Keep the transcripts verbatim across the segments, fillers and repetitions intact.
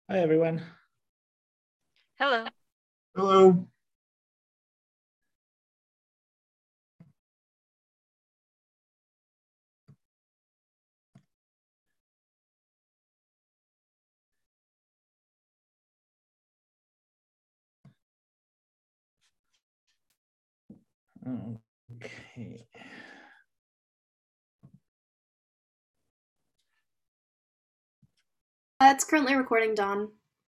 Hi, everyone. Hello. Hello. Okay. Uh, it's currently recording, Dawn.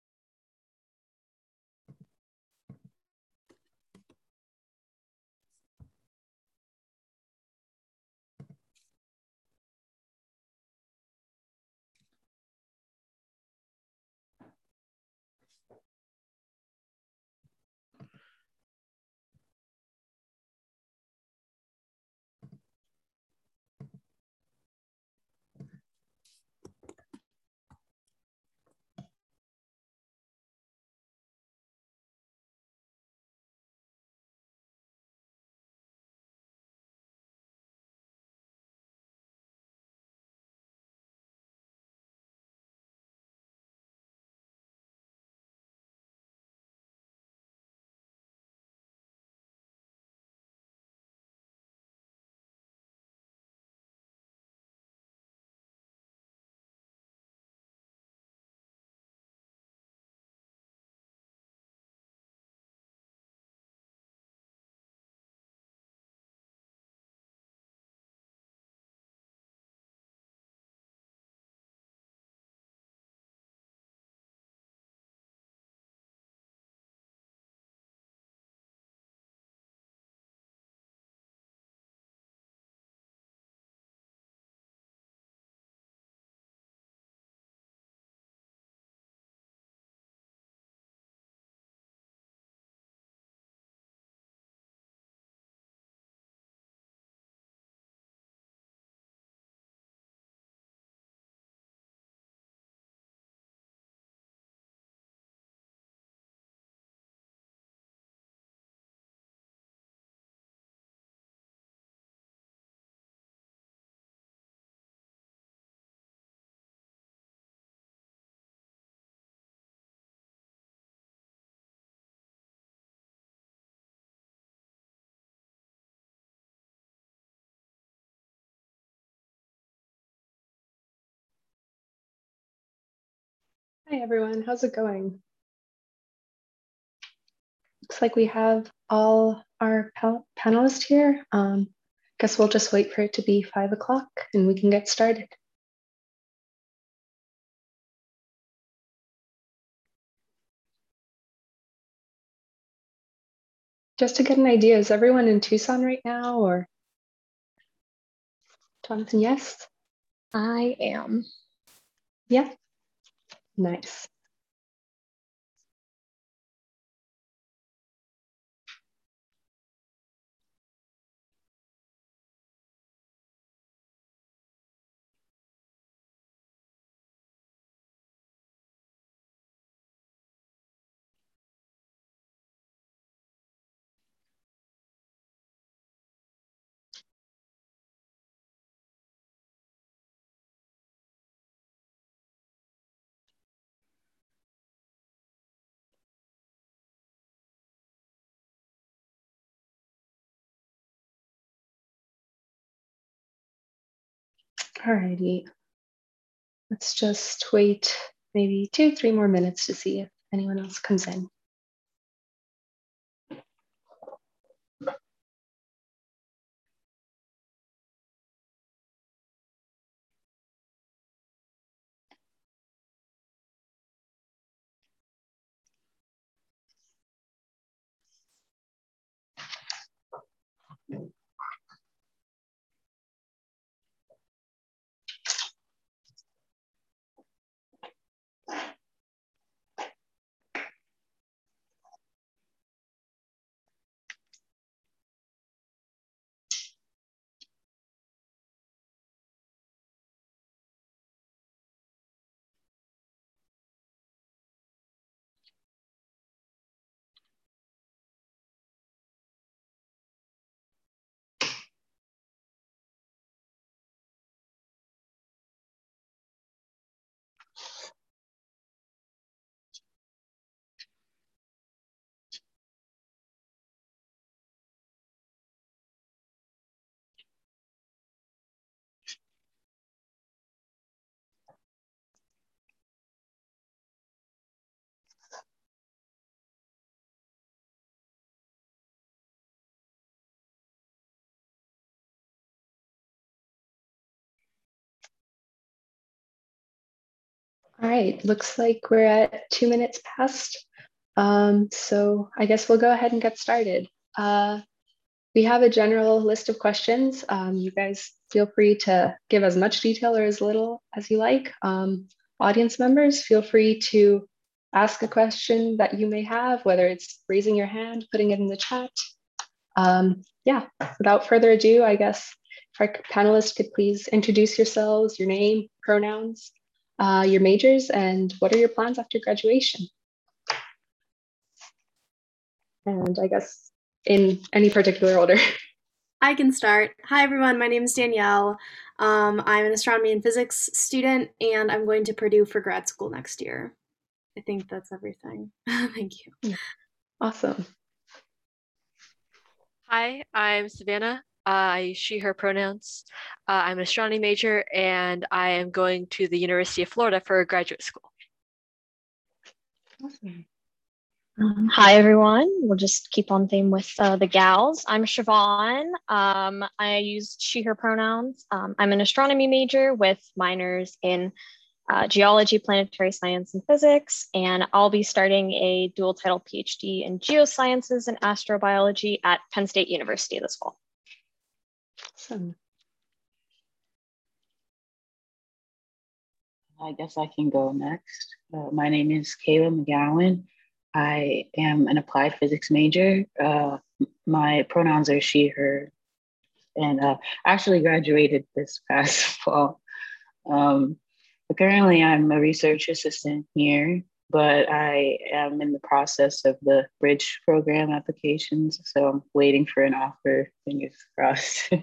Hi everyone, how's it going? Looks like we have all our pa- panelists here. Um, guess we'll just wait for it to be five o'clock and we can get started. Just to get an idea, is everyone in Tucson right now or? Jonathan, yes? I am. Yeah? Nice. Alrighty. Let's just wait maybe two, three more minutes to see if anyone else comes in. All right, looks like we're at two minutes past. Um, so I guess we'll go ahead and get started. Uh, we have a general list of questions. Um, you guys feel free to give as much detail or as little as you like. Um, audience members, feel free to ask a question that you may have, whether it's raising your hand, putting it in the chat. Um, yeah, without further ado, I guess if our panelists could please introduce yourselves, your name, pronouns, uh, your majors, and what are your plans after graduation? And I guess in any particular order. I can start. Hi, everyone. My name is Danielle. Um, I'm an astronomy and physics student, and I'm going to Purdue for grad school next year. I think that's everything. Thank you. Yeah. Awesome. Hi, I'm Savannah. Uh, I use she, her pronouns. Uh, I'm an astronomy major, and I am going to the University of Florida for graduate school. Awesome. Um, hi, everyone. We'll just keep on theme with uh, the gals. I'm Siobhan. Um, I use she, her pronouns. Um, I'm an astronomy major with minors in uh, geology, planetary science, and physics. And I'll be starting a dual title PhD in geosciences and astrobiology at Penn State University this fall. Awesome. I guess I can go next. Uh, my name is Kayla McGowan. I am an applied physics major. Uh, my pronouns are she, her, and uh, actually graduated this past fall. Um, currently, I'm a research assistant here, but I am in the process of the bridge program applications, so I'm waiting for an offer, fingers crossed.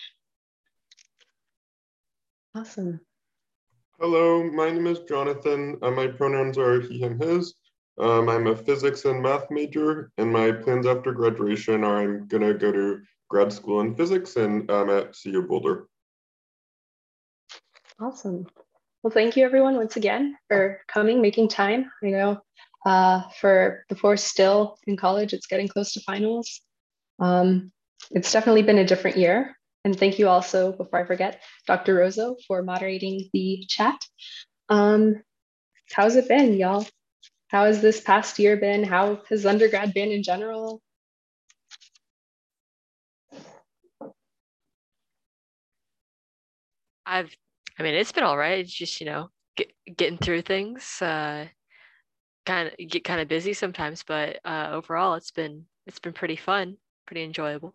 Awesome. Hello, my name is Jonathan. Uh, my pronouns are he, him, his. Um, I'm a physics and math major, and my plans after graduation are I'm gonna go to grad school in physics, and I'm at C U Boulder. Awesome. Well, thank you everyone once again for coming, making time. I know uh, for before still in college, it's getting close to finals. Um, it's definitely been a different year. And thank you also, before I forget, Doctor Rozo for moderating the chat. Um, how's it been, y'all? How has this past year been? How has undergrad been in general? I've, I mean, it's been all right. It's just, you know, get, getting through things. Uh, kind of get kind of busy sometimes, but uh, overall, it's been it's been pretty fun, pretty enjoyable.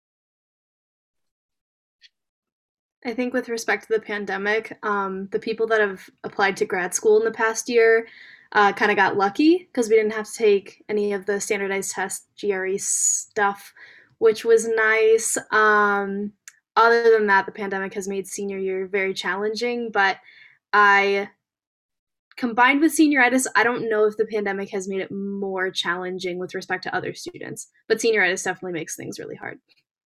I think with respect to the pandemic, um, the people that have applied to grad school in the past year uh, kind of got lucky because we didn't have to take any of the standardized test G R E stuff, which was nice. Um, other than that, the pandemic has made senior year very challenging, but I combined with senioritis, I don't know if the pandemic has made it more challenging with respect to other students, but senioritis definitely makes things really hard.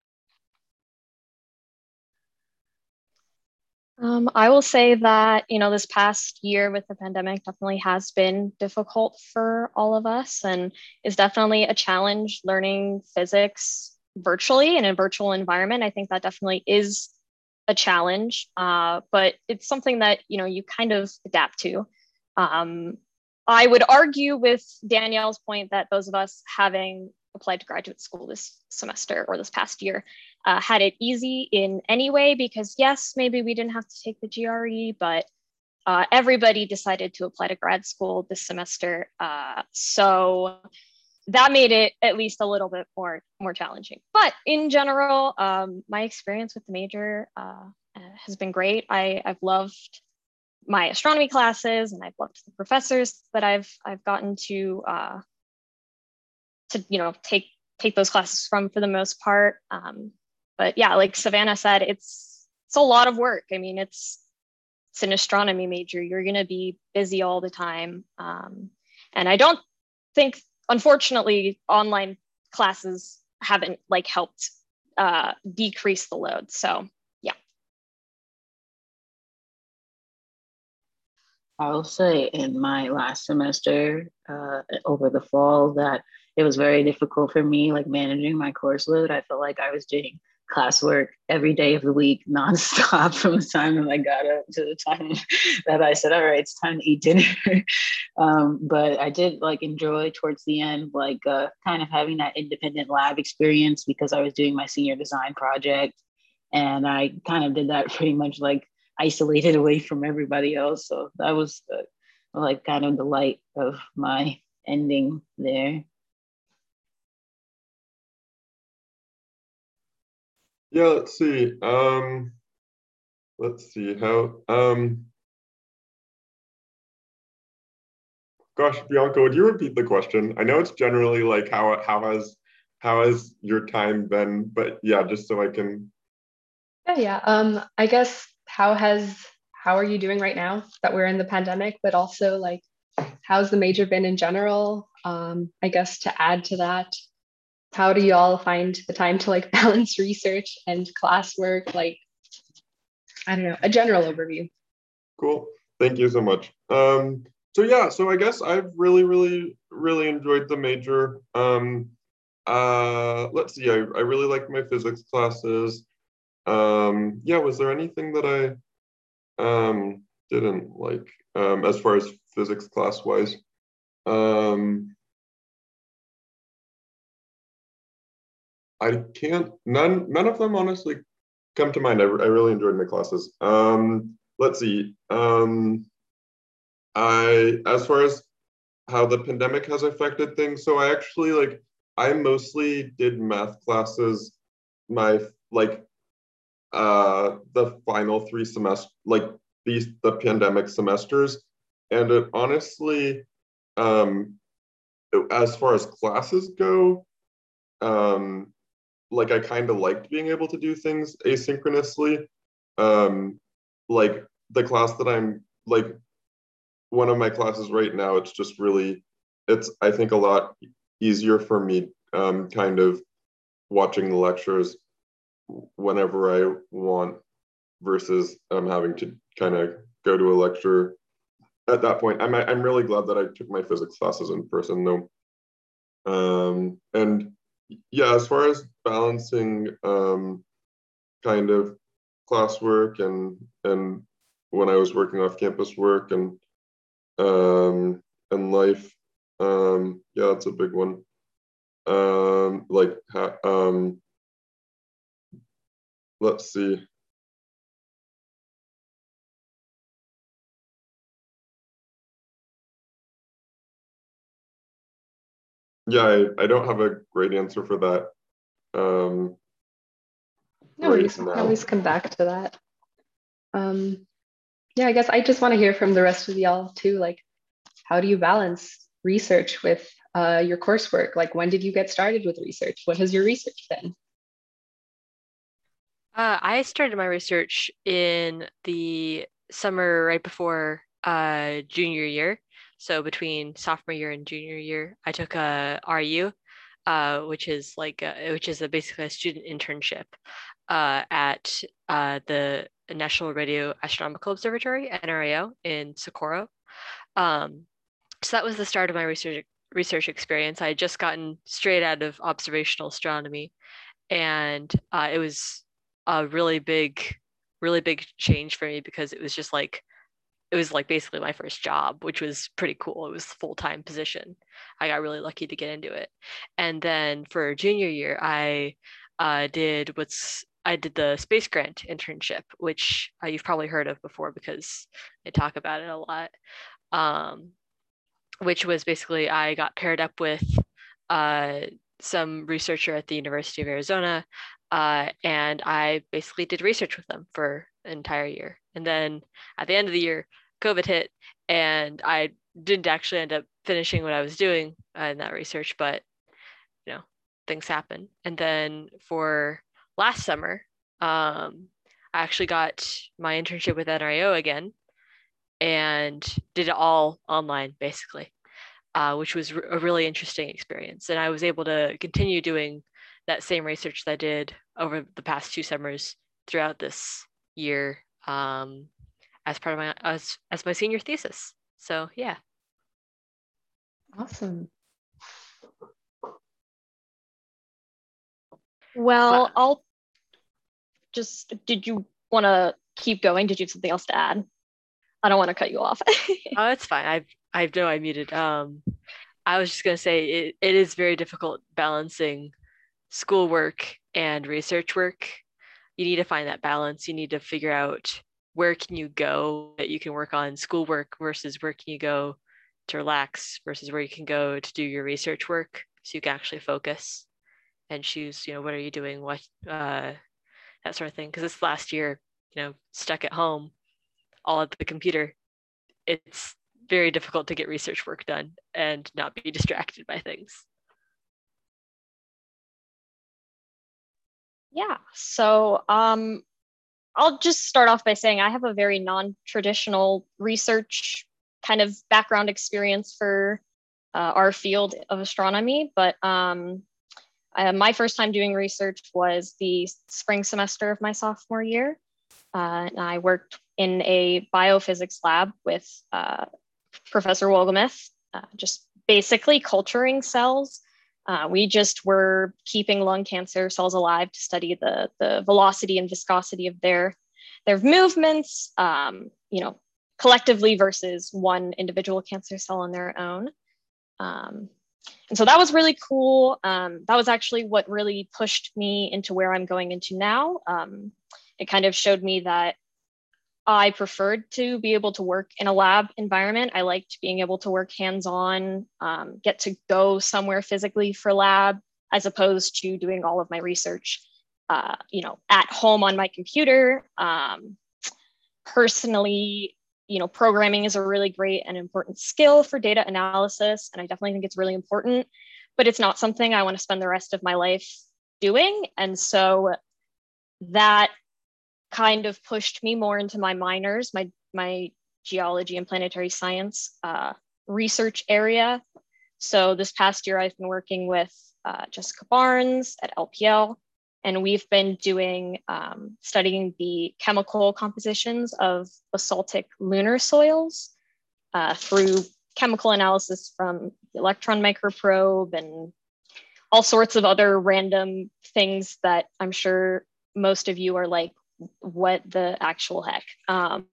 Um, I will say that, you know, this past year with the pandemic definitely has been difficult for all of us and is definitely a challenge learning physics virtually in a virtual environment. I think that definitely is a challenge, uh, but it's something that, you know, you kind of adapt to. Um, I would argue with Danielle's point that those of us having applied to graduate school this semester or this past year uh, had it easy in any way because yes, maybe we didn't have to take the G R E, but uh, everybody decided to apply to grad school this semester. Uh, so that made it at least a little bit more, more challenging. But in general, um, my experience with the major uh, has been great. I, I've loved my astronomy classes and I've loved the professors that I've, I've gotten to uh, to, you know, take take those classes from for the most part. Um, but yeah, like Savannah said, it's it's a lot of work. I mean, it's it's an astronomy major. You're going to be busy all the time. Um, and I don't think, unfortunately, online classes haven't like helped uh, decrease the load. So yeah. I'll say in my last semester uh, over the fall that it was very difficult for me, like managing my course load. I felt like I was doing classwork every day of the week, nonstop, from the time that I got up to the time that I said, all right, it's time to eat dinner. um, but I did like enjoy towards the end, like uh, kind of having that independent lab experience because I was doing my senior design project. And I kind of did that pretty much like isolated away from everybody else. So that was uh, like kind of the light of my ending there. Yeah, let's see. Um, let's see how. Um, gosh, Bianca, would you repeat the question? I know it's generally like how how has how has your time been, but yeah, just so I can. Yeah, yeah. Um, I guess how has how are you doing right now that we're in the pandemic, but also like how's the major been in general? Um, I guess to add to that, how do you all find the time to like balance research and classwork? Like, I don't know, a general overview. Cool. Thank you so much. Um, so yeah, so I guess I've really, really, really enjoyed the major. Um, uh, let's see, I, I really liked my physics classes. Um, yeah, was there anything that I um, didn't like um, as far as physics class wise? Um, I can't, none, none of them honestly come to mind. I, I really enjoyed my classes. Um, let's see. Um, I, as far as how the pandemic has affected things, so I actually like, I mostly did math classes my like uh the final three semesters, like these the pandemic semesters, and it honestly, um, as far as classes go, um, like I kind of liked being able to do things asynchronously. Um, like the class that I'm like one of my classes right now, it's just really, it's I think a lot easier for me, um, kind of watching the lectures whenever I want versus um, having to kind of go to a lecture at that point. I'm I'm really glad that I took my physics classes in person though. Um, and yeah, as far as balancing um, kind of classwork and and when I was working off campus work and um, and life, um, yeah, that's a big one. Um, like, um, let's see. Yeah, I, I don't have a great answer for that. Um, No right worries. We can now. always come back to that. Um, yeah, I guess I just want to hear from the rest of y'all too. Like, how do you balance research with uh, your coursework? Like, when did you get started with research? What has your research been? Uh, I started my research in the summer right before uh, junior year. So between sophomore year and junior year, I took a R U, uh, which is like a, which is a, basically a student internship uh, at uh, the National Radio Astronomical Observatory, N R A O, in Socorro. Um, so that was the start of my research research experience. I had just gotten straight out of observational astronomy, and uh, it was a really big, really big change for me because it was just like it was like basically my first job, which was pretty cool. It was a full-time position. I got really lucky to get into it. And then for junior year, I uh, did what's I did the space grant internship, which uh, you've probably heard of before because they talk about it a lot. Um, which was basically I got paired up with uh, some researcher at the University of Arizona, uh, and I basically did research with them for an entire year. And then at the end of the year, COVID hit, and I didn't actually end up finishing what I was doing uh, in that research, but you know, things happen. And then for last summer, um, I actually got my internship with N R A O again and did it all online basically. Uh, which was a really interesting experience. And I was able to continue doing that same research that I did over the past two summers throughout this year um, as part of my as, as my senior thesis. So yeah. Awesome. Well, But, I'll just, did you want to keep going? Did you have something else to add? I don't want to cut you off. Oh, it's fine. I've I know I muted. Um, I was just gonna say it, it is very difficult balancing schoolwork and research work. You need to find that balance. You need to figure out where can you go that you can work on schoolwork versus where can you go to relax versus where you can go to do your research work so you can actually focus and choose, you know, what are you doing, what uh that sort of thing. Because this last year, you know, stuck at home, all at the computer, it's very difficult to get research work done and not be distracted by things. Yeah, so um, I'll just start off by saying I have a very non-traditional research kind of background experience for uh, our field of astronomy, but um, uh, my first time doing research was the spring semester of my sophomore year. Uh, and I worked in a biophysics lab with uh, Professor Wolgemuth, uh, just basically culturing cells. Uh, we just were keeping lung cancer cells alive to study the, the velocity and viscosity of their, their movements, um, you know, collectively versus one individual cancer cell on their own. Um, and so that was really cool. Um, that was actually what really pushed me into where I'm going into now. Um, it kind of showed me that I preferred to be able to work in a lab environment. I liked being able to work hands-on, um, get to go somewhere physically for lab, as opposed to doing all of my research, uh, you know, at home on my computer. Um, personally, you know, programming is a really great and important skill for data analysis, and I definitely think it's really important, but it's not something I want to spend the rest of my life doing. And so that kind of pushed me more into my minors, my, my geology and planetary science uh, research area. So this past year, I've been working with uh, Jessica Barnes at L P L, and we've been doing, um, studying the chemical compositions of basaltic lunar soils uh, through chemical analysis from the electron microprobe and all sorts of other random things that I'm sure most of you are like, what the actual heck. Um,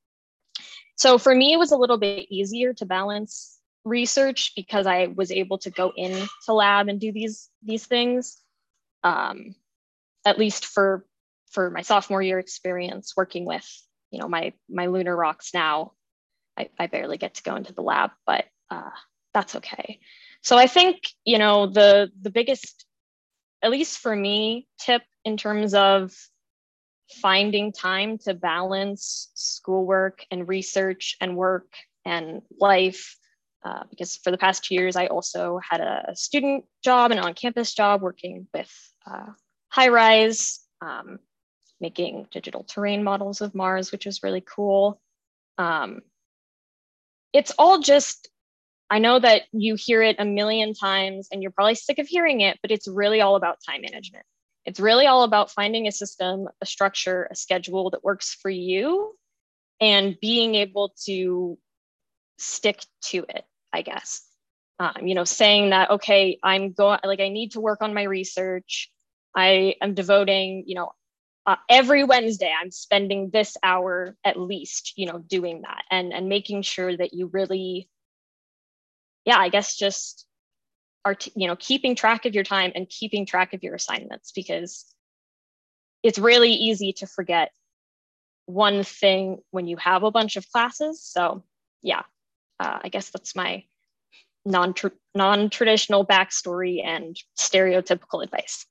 so for me, it was a little bit easier to balance research because I was able to go into lab and do these, these things, um, at least for, for my sophomore year experience working with, you know, my, my lunar rocks now. I, I barely get to go into the lab, but uh, that's okay. So I think, you know, the, the biggest, at least for me, tip in terms of finding time to balance schoolwork and research and work and life, uh, because for the past two years, I also had a student job and on-campus job working with uh, HiRISE, um, making digital terrain models of Mars, which was really cool. Um, it's all just, I know that you hear it a million times and you're probably sick of hearing it, but it's really all about time management. It's really all about finding a system, a structure, a schedule that works for you and being able to stick to it, I guess. Um, you know, saying that, okay, I'm going, like, I need to work on my research. I am devoting, you know, uh, every Wednesday, I'm spending this hour at least, you know, doing that and, and making sure that you really, yeah, I guess just are, you know, keeping track of your time and keeping track of your assignments, because it's really easy to forget one thing when you have a bunch of classes. So yeah, uh, I guess that's my non non-traditional backstory and stereotypical advice.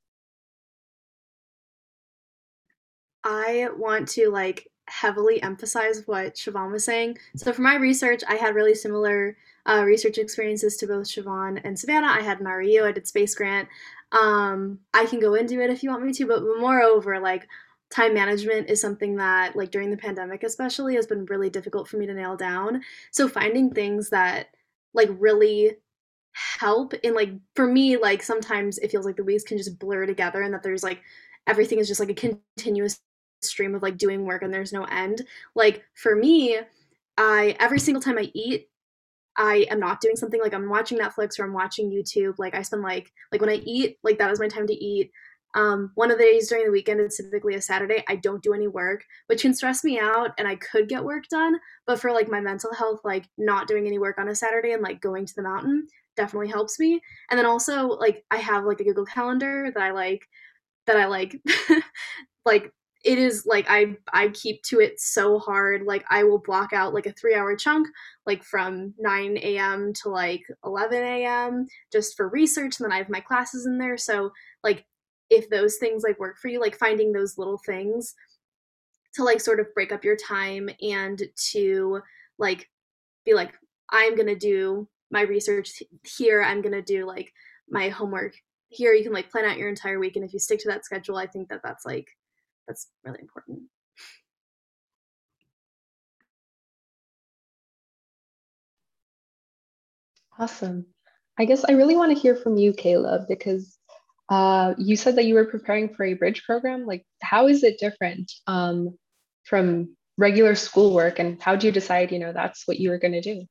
I want to like heavily emphasize what Siobhan was saying. So for my research, I had really similar uh, research experiences to both Siobhan and Savannah. I had an R E U, I did Space Grant. Um, I can go into it if you want me to, but moreover, like time management is something that like during the pandemic especially has been really difficult for me to nail down. So finding things that like really help in like, for me, like sometimes it feels like the weeks can just blur together and that there's like, everything is just like a continuous stream of like doing work and there's no end. Like for me, I every single time I eat, I am not doing something, like I'm watching Netflix or I'm watching YouTube. Like I spend like like when I eat, like that is my time to eat. Um, one of the days during the weekend is typically a Saturday. I don't do any work, which can stress me out and I could get work done. But for like my mental health, like not doing any work on a Saturday and like going to the mountain definitely helps me. And then also like I have like a Google Calendar that I like that I like like it is like I I keep to it so hard. Like I will block out like a three hour chunk, like from nine a.m. to like eleven a.m. just for research, and then I have my classes in there. So like if those things like work for you, like finding those little things to like sort of break up your time and to like be like, I'm gonna do my research here, I'm gonna do like my homework here. You can like plan out your entire week, and if you stick to that schedule, I think that that's like that's really important. Awesome. I guess I really want to hear from you, Kayla, because uh, you said that you were preparing for a bridge program. Like, how is it different um, from regular schoolwork, and how do you decide, you know, that's what you were going to do?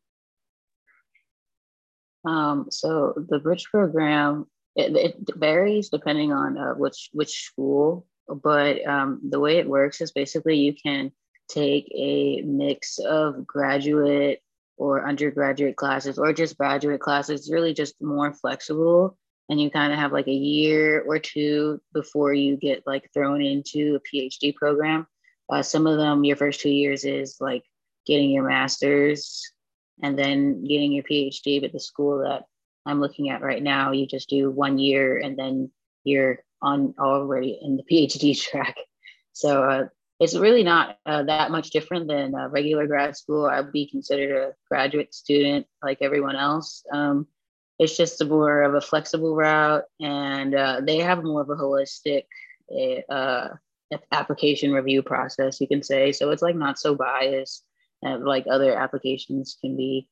Um, so the bridge program, it, it varies depending on uh, which which school, but um, the way it works is basically you can take a mix of graduate or undergraduate classes or just graduate classes. It's really just more flexible, and you kind of have like a year or two before you get like thrown into a PhD program. Uh, some of them, your first two years is like getting your master's and then getting your PhD. But the school that I'm looking at right now, you just do one year and then you're on already in the PhD track. So uh, it's really not uh, that much different than uh, regular grad school. I'd be considered a graduate student like everyone else. Um, it's just a more of a flexible route, and uh, they have more of a holistic uh, application review process, you can say. So it's like not so biased uh, like other applications can be.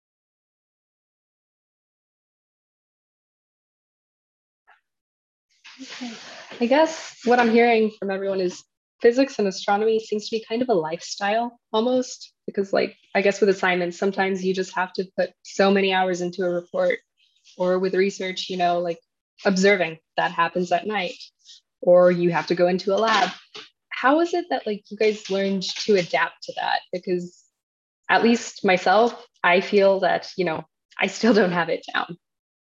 Okay. I guess what I'm hearing from everyone is physics and astronomy seems to be kind of a lifestyle almost, because like, I guess with assignments, sometimes you just have to put so many hours into a report, or with research, you know, like observing that happens at night, or you have to go into a lab. How is it that like you guys learned to adapt to that? Because at least myself, I feel that, you know, I still don't have it down.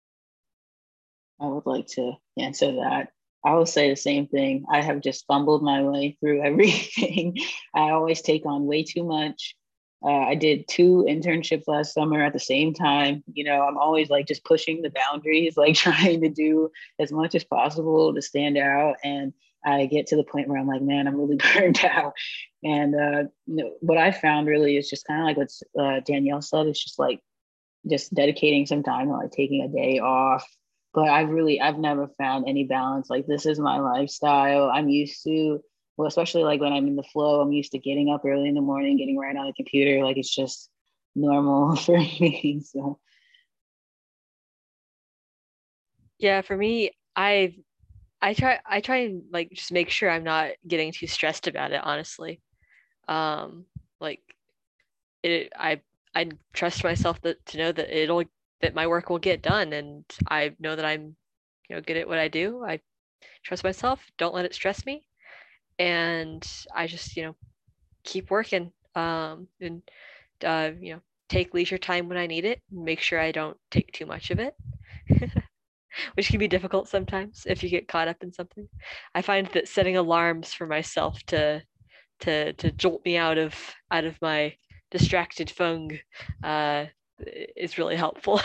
I would like to answer that. I will say the same thing. I have just stumbled my way through everything. I always take on way too much. Uh, I did two internships last summer at the same time. You know, I'm always like just pushing the boundaries, like trying to do as much as possible to stand out. And I get to the point where I'm like, man, I'm really burned out. And uh, you know, what I found really is just kind of like what uh, Danielle said. It's just like just dedicating some time, like taking a day off. But I really, I've never found any balance. Like, this is my lifestyle. I'm used to, well, especially like when I'm in the flow, I'm used to getting up early in the morning, getting right on the computer. Like, it's just normal for me. So, Yeah, for me, I I try I try and like just make sure I'm not getting too stressed about it, honestly. Um, like it I I trust myself that to know that it'll that my work will get done, and I know that I'm, you know, good at what I do. I trust myself, don't let it stress me, and I just, you know, keep working, um, and uh, you know, take leisure time when I need it, make sure I don't take too much of it. Which can be difficult sometimes if you get caught up in something. I find that setting alarms for myself to to to jolt me out of out of my distracted fung uh, is really helpful.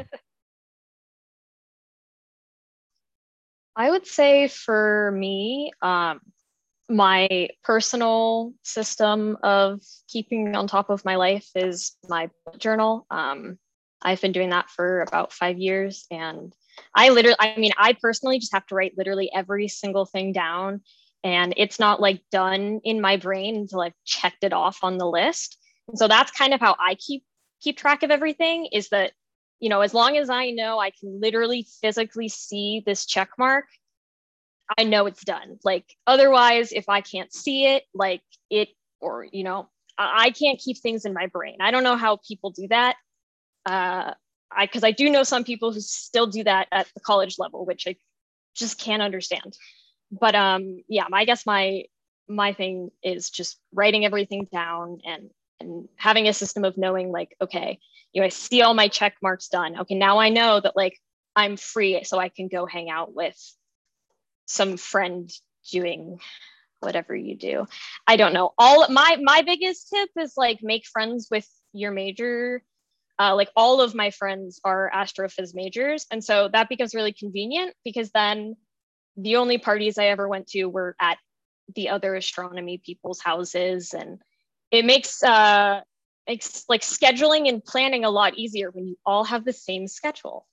I would say for me, um, my personal system of keeping on top of my life is my bullet journal. Um, I've been doing that for about five years, and I literally, I mean, I personally just have to write literally every single thing down, and it's not like done in my brain until I've checked it off on the list. And so that's kind of how I keep keep track of everything, is that, you know, as long as I know I can literally physically see this check mark, I know it's done. Like, otherwise, if I can't see it, like it, or, you know, I, I can't keep things in my brain. I don't know how people do that. Uh, I, cause I do know some people who still do that at the college level, which I just can't understand. but um, yeah, I guess my my thing is just writing everything down and and having a system of knowing like, okay, you know, I see all my check marks done. Okay, now I know that like I'm free, so I can go hang out with some friend doing whatever you do. I don't know. All my my biggest tip is like make friends with your major. Uh, like all of my friends are astrophys majors, and so that becomes really convenient because then the only parties I ever went to were at the other astronomy people's houses, and it makes uh makes like scheduling and planning a lot easier when you all have the same schedule.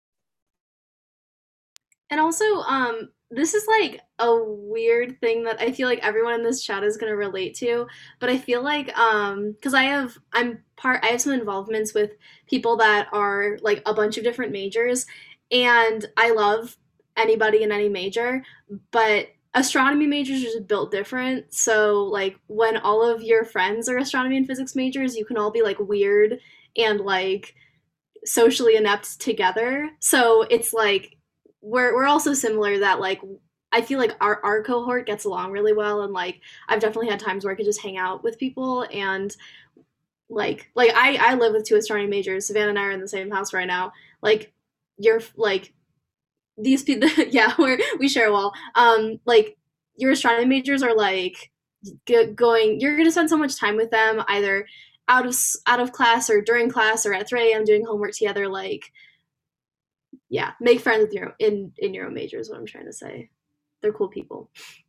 And also, um, this is like a weird thing that I feel like everyone in this chat is gonna relate to. But I feel like, um, because I have, I'm part, I have some involvements with people that are like a bunch of different majors, and I love anybody in any major, but astronomy majors are just built different. So like when all of your friends are astronomy and physics majors, you can all be like weird and like socially inept together. So it's like we're we're also similar that like I feel like our our cohort gets along really well, and like I've definitely had times where I could just hang out with people, and like like I I live with two astronomy majors. Savannah and I are in the same house right now. Like you're like these people yeah, we're we share a wall. Um like your astronomy majors are like g- going you're going to spend so much time with them either out of out of class or during class or at three a.m. doing homework together. Like yeah, make friends with your in in your own major is what I'm trying to say. They're cool people.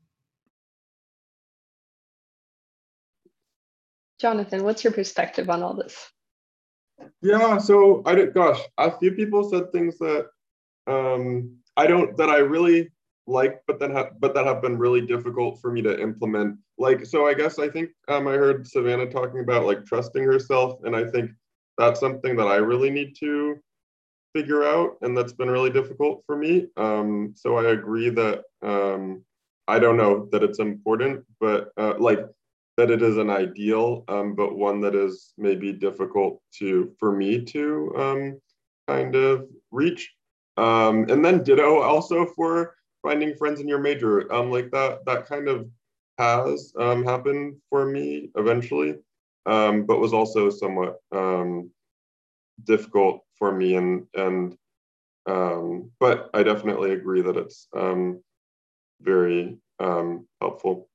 Jonathan, what's your perspective on all this? Yeah, so I did, gosh, a few people said things that um, I don't, that I really like, but that have, but that have been really difficult for me to implement. Like, so I guess I think um, I heard Savannah talking about like trusting herself, and I think that's something that I really need to figure out, and that's been really difficult for me. Um, so I agree that um, I don't know that it's important, but uh, like that it is an ideal, um, but one that is maybe difficult to for me to um, kind of reach. Um, and then ditto also for finding friends in your major. Um, like that that kind of has um, happened for me eventually, um, but was also somewhat um, difficult for me, and and um, but I definitely agree that it's um, very um, helpful.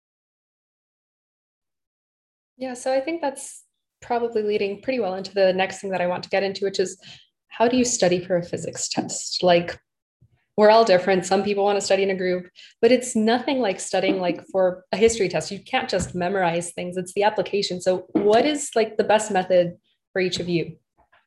Yeah, so I think that's probably leading pretty well into the next thing that I want to get into, which is how do you study for a physics test? Like, we're all different. Some people want to study in a group, but it's nothing like studying like for a history test. You can't just memorize things, it's the application. So what is like the best method for each of you?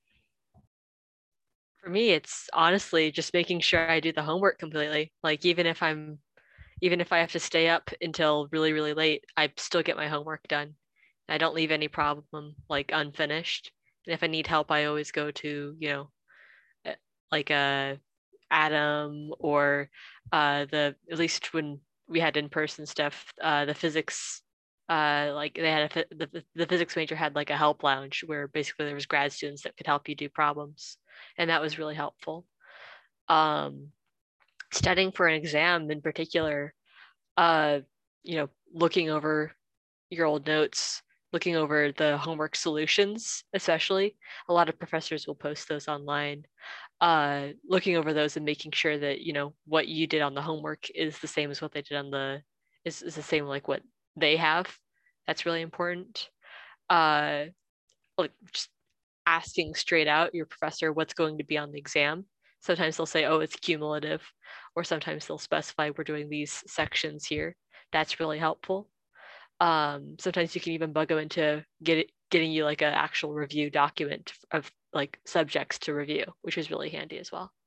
For me, it's honestly just making sure I do the homework completely. Like even if I'm even if I have to stay up until really, really late, I still get my homework done. I don't leave any problem like unfinished. And if I need help, I always go to, you know, like a Adam or uh, the, at least when we had in-person stuff, uh, the physics, uh, like they had a, the, the physics major had like a help lounge where basically there was grad students that could help you do problems. And that was really helpful. Um, studying for an exam in particular, uh, you know, looking over your old notes, looking over the homework solutions, especially. A lot of professors will post those online. Uh, looking over those and making sure that, you know, what you did on the homework is the same as what they did on the, is, is the same like what they have. That's really important. Uh, like just asking straight out your professor what's going to be on the exam. Sometimes they'll say, oh, it's cumulative, or sometimes they'll specify we're doing these sections here. That's really helpful. Um, sometimes you can even bug them into get it, getting you like an actual review document of like subjects to review, which is really handy as well.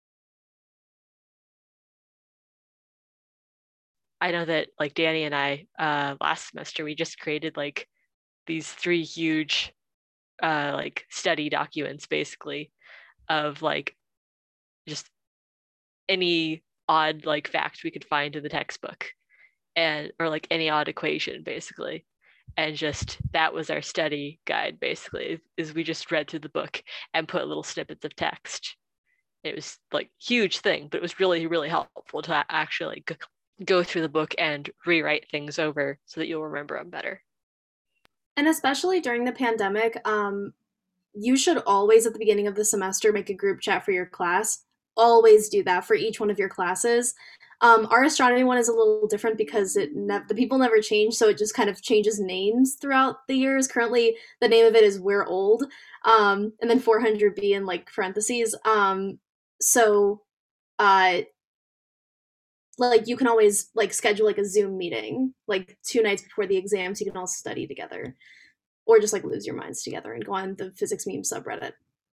I know that like Danny and I uh, last semester, we just created like these three huge uh, like study documents basically of like just any odd like fact we could find in the textbook, and or like any odd equation basically, and just that was our study guide basically, is we just read through the book and put little snippets of text. It was like huge thing, but it was really really helpful to actually like go through the book and rewrite things over so that you'll remember them better. And especially during the pandemic, um, you should always at the beginning of the semester make a group chat for your class. Always do that for each one of your classes. Um, our astronomy one is a little different because it ne- the people never change, so it just kind of changes names throughout the years. Currently, the name of it is We're Old, um, and then four hundred B in like parentheses. Um, so, uh, like you can always like schedule like a Zoom meeting like two nights before the exam, so you can all study together, or just like lose your minds together and go on the physics meme subreddit.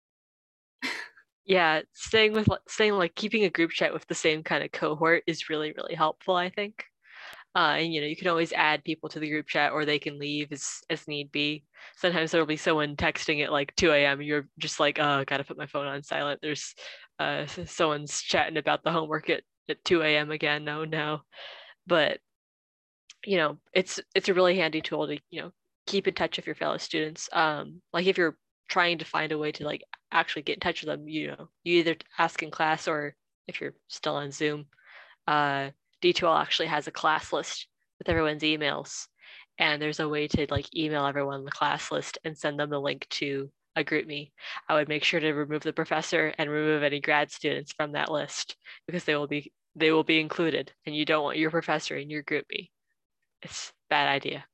Yeah, staying with staying like keeping a group chat with the same kind of cohort is really, really helpful, I think. Uh, and you know, you can always add people to the group chat, or they can leave as as need be. Sometimes there'll be someone texting at like two a.m. You're just like, oh, gotta put my phone on silent. There's uh someone's chatting about the homework at, at two a.m. again. No, no. But you know, it's it's a really handy tool to, you know, keep in touch with your fellow students. Um, like if you're trying to find a way to like actually get in touch with them, you know, you either ask in class, or if you're still on Zoom, uh, D two L actually has a class list with everyone's emails, and there's a way to like email everyone the class list and send them the link to a GroupMe. I would make sure to remove the professor and remove any grad students from that list, because they will be they will be included, and you don't want your professor in your GroupMe. It's a bad idea.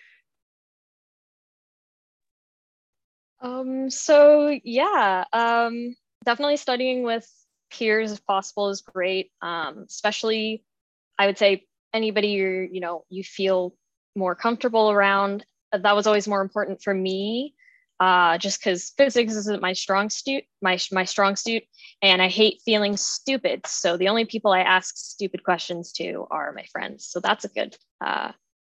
Um, so yeah, um, definitely studying with peers if possible is great. Um, especially, I would say anybody you're, you know, you feel more comfortable around. That was always more important for me, uh, just because physics isn't my strong suit, my my strong suit, and I hate feeling stupid. So the only people I ask stupid questions to are my friends. So that's a good uh,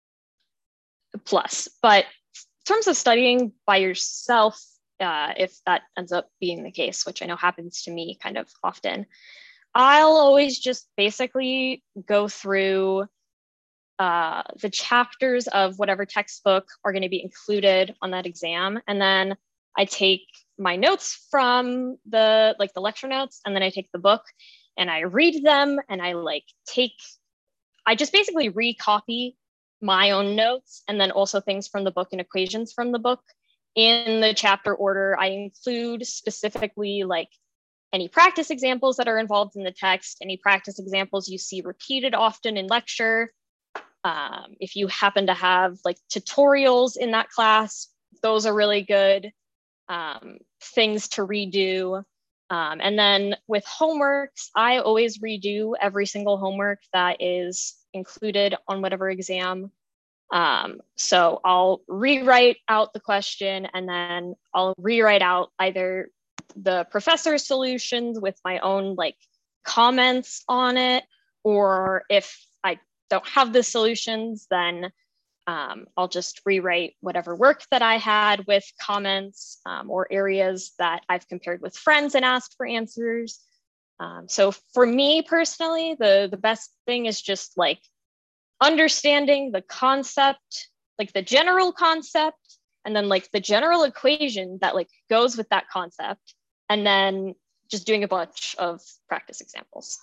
plus. But in terms of studying by yourself, uh, if that ends up being the case, which I know happens to me kind of often, I'll always just basically go through uh, the chapters of whatever textbook are going to be included on that exam. And then I take my notes from the, like the lecture notes, and then I take the book and I read them, and I like take, I just basically recopy my own notes, and then also things from the book and equations from the book in the chapter order. I include specifically like any practice examples that are involved in the text, any practice examples you see repeated often in lecture. Um, if you happen to have like tutorials in that class, those are really good um, things to redo. Um, and then with homeworks, I always redo every single homework that is included on whatever exam. Um, so I'll rewrite out the question, and then I'll rewrite out either the professor's solutions with my own like comments on it, or if I don't have the solutions, then um, I'll just rewrite whatever work that I had with comments um, or areas that I've compared with friends and asked for answers. Um, so for me personally, the, the best thing is just like understanding the concept, like the general concept, and then like the general equation that like goes with that concept, and then just doing a bunch of practice examples.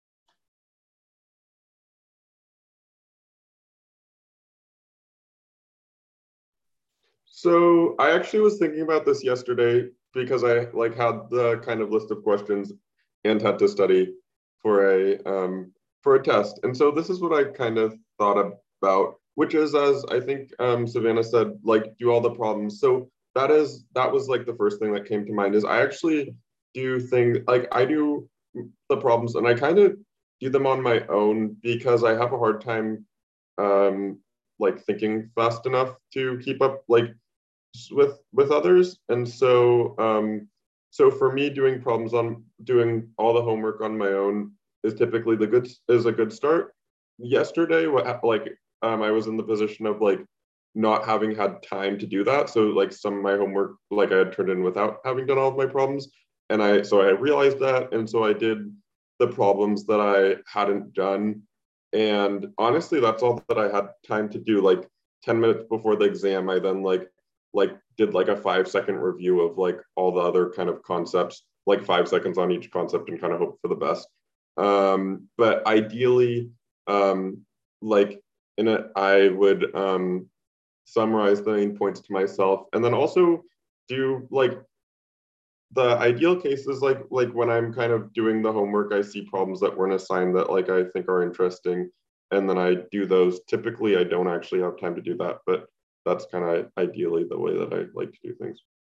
So I actually was thinking about this yesterday because I like had the kind of list of questions and had to study for a um, for a test. And so this is what I kind of thought about, which is, as I think um, Savannah said, like do all the problems. So that is that was like the first thing that came to mind is I actually do things like I do the problems, and I kind of do them on my own because I have a hard time um, like thinking fast enough to keep up like with with others. And so um, so for me, doing problems on doing all the homework on my own is typically the good is a good start. Yesterday, what like um, I was in the position of like not having had time to do that. So like some of my homework, like I had turned in without having done all of my problems. And I, so I realized that. And so I did the problems that I hadn't done. And honestly, that's all that I had time to do. Like ten minutes before the exam, I then like, like did like a five second review of like all the other kind of concepts, like five seconds on each concept, and kind of hope for the best. Um, but ideally, um, like in it, I would um, summarize the main points to myself, and then also do like the ideal case is like like when I'm kind of doing the homework, I see problems that weren't assigned that like I think are interesting, and then I do those. Typically, I don't actually have time to do that, but that's kind of ideally the way that I like to do things.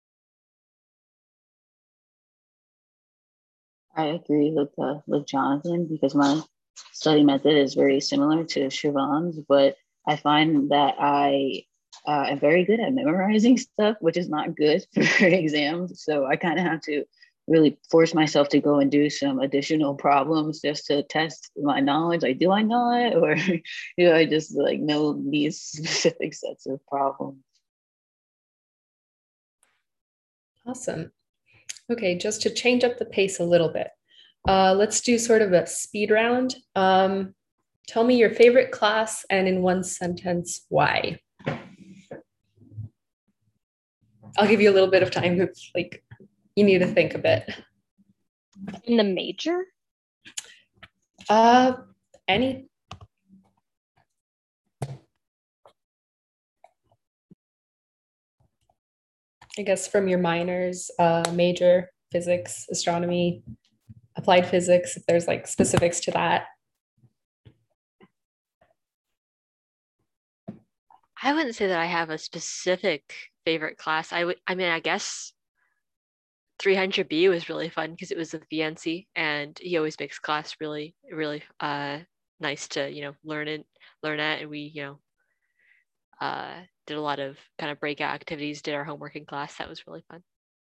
I agree with uh, with Jonathan because my study method is very similar to Siobhan's, but I find that I uh, am very good at memorizing stuff, which is not good for exams. So I kind of have to really force myself to go and do some additional problems just to test my knowledge. Like, do I know it, or do I just like know these specific sets of problems? Awesome. Okay, just to change up the pace a little bit, uh, let's do sort of a speed round. Um, tell me your favorite class and in one sentence, why. I'll give you a little bit of time if like you need to think a bit. In the major? Uh, any. I guess from your minors, uh, major, physics, astronomy, applied physics, if there's like specifics to that. I wouldn't say that I have a specific favorite class. I would, I mean, I guess three hundred B was really fun because it was with Yancey, and he always makes class really, really uh, nice to, you know, learn it, learn at, and we, you know, uh, did a lot of kind of breakout activities, did our homework in class. That was really fun.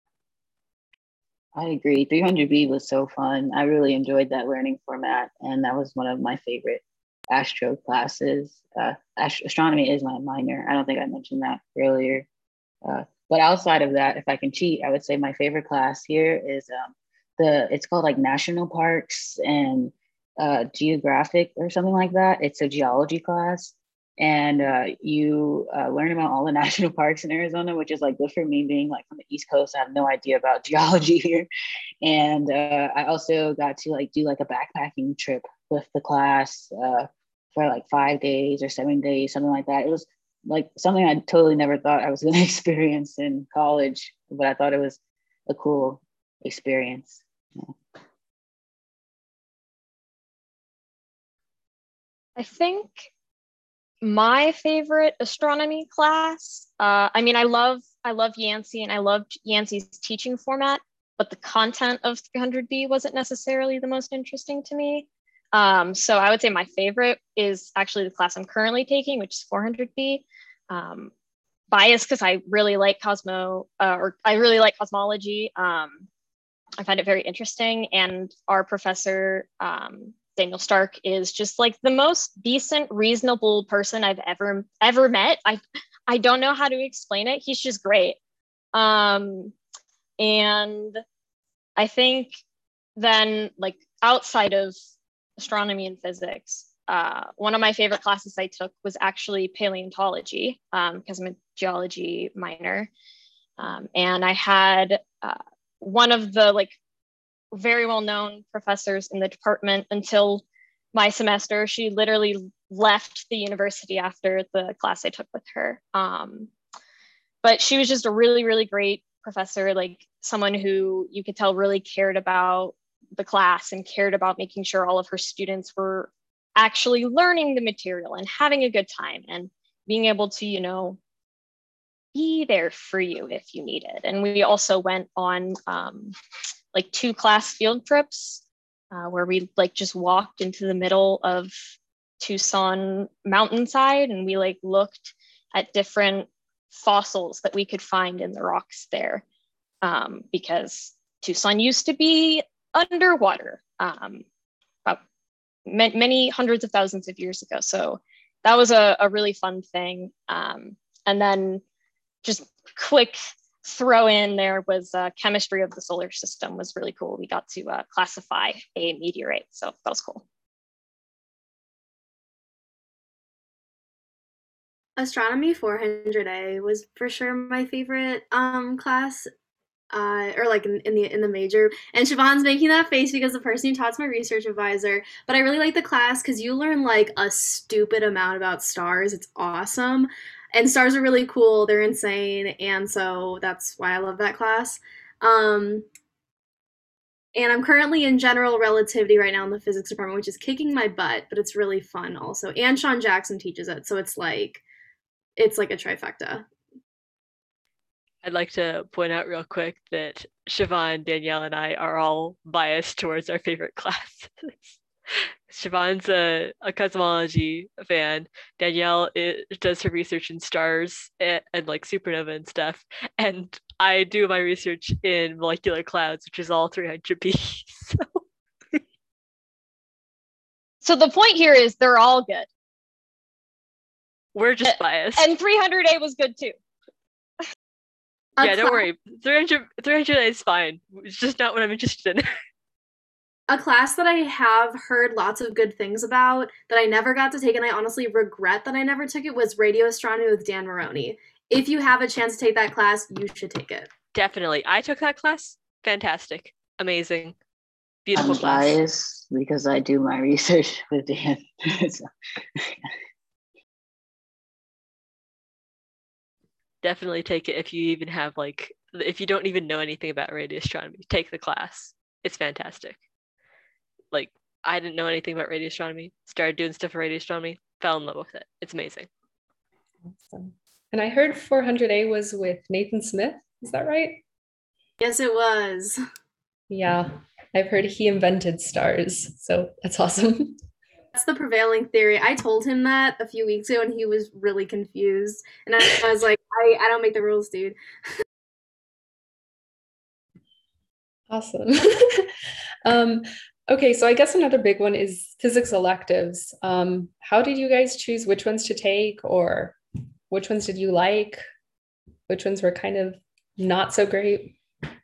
I agree. three hundred B was so fun. I really enjoyed that learning format, and that was one of my favorite astro classes. Uh, ast- astronomy is my minor. I don't think I mentioned that earlier. Uh, but outside of that, if I can cheat, I would say my favorite class here is um, the, it's called like National Parks and uh, Geographic or something like that. It's a geology class. And uh, you uh, learn about all the national parks in Arizona, which is like good for me being like from the East Coast. I have no idea about geology here. And uh, I also got to like do like a backpacking trip with the class uh, for like five days or seven days, something like that. It was like something I totally never thought I was going to experience in college, but I thought it was a cool experience. Yeah. I think my favorite astronomy class, uh, I mean, I love I love Yancey and I loved Yancey's teaching format, but the content of three hundred B wasn't necessarily the most interesting to me. Um, so I would say my favorite is actually the class I'm currently taking, which is four hundred B. Um, biased because I really like Cosmo, uh, or I really like cosmology. Um, I find it very interesting, and our professor, um, Daniel Stark, is just like the most decent, reasonable person I've ever ever met. I I don't know how to explain it. He's just great. Um, and I think then like outside of astronomy and physics, uh, one of my favorite classes I took was actually paleontology because um, I'm a geology minor. Um, and I had uh, one of the like very well-known professors in the department until my semester. She literally left the university after the class I took with her. Um, but she was just a really, really great professor, like someone who you could tell really cared about the class and cared about making sure all of her students were actually learning the material and having a good time and being able to, you know, be there for you if you need it. And we also went on um, like two class field trips uh, where we like just walked into the middle of Tucson mountainside and we like looked at different fossils that we could find in the rocks there um, because Tucson used to be underwater um, about many hundreds of thousands of years ago. So that was a, a really fun thing. Um, and then just quick throw in there was uh, chemistry of the solar system was really cool. We got to uh, classify a meteorite. So that was cool. Astronomy four hundred A was for sure my favorite um, class. uh, or like in, in the in the major. And Siobhan's making that face because the person who taught's my research advisor. But I really like the class because you learn like a stupid amount about stars. It's awesome, and stars are really cool. They're insane, and so that's why I love that class. Um, and I'm currently in general relativity right now in the physics department, which is kicking my butt, but it's really fun also. And Sean Jackson teaches it, so it's like it's like a trifecta. I'd like to point out real quick that Siobhan, Danielle, and I are all biased towards our favorite classes. Siobhan's a, a cosmology fan. Danielle it, does her research in stars and, and like supernova and stuff. And I do my research in molecular clouds, which is all three hundred B. So. So the point here is they're all good. We're just biased. And three hundred A was good too. A yeah, don't worry. three hundred, three hundred is fine. It's just not what I'm interested in. A class that I have heard lots of good things about that I never got to take, and I honestly regret that I never took it, was radio astronomy with Dan Maroney. If you have a chance to take that class, you should take it. Definitely. I took that class. Fantastic. Amazing. Beautiful I'm class. biased because I do my research with Dan. So. Definitely take it if you even have like if you don't even know anything about radio astronomy. Take the class. It's fantastic. Like I didn't know anything about radio astronomy. Started doing stuff for radio astronomy. Fell in love with it. It's amazing. Awesome. And I heard four hundred A was with Nathan Smith. Is that right? Yes, it was. Yeah, I've heard he invented stars. So that's awesome. That's the prevailing theory. I told him that a few weeks ago and he was really confused. And I, I was like, I, I don't make the rules, dude. Awesome. um, okay, so I guess another big one is physics electives. Um, how did you guys choose which ones to take, or which ones did you like? Which ones were kind of not so great?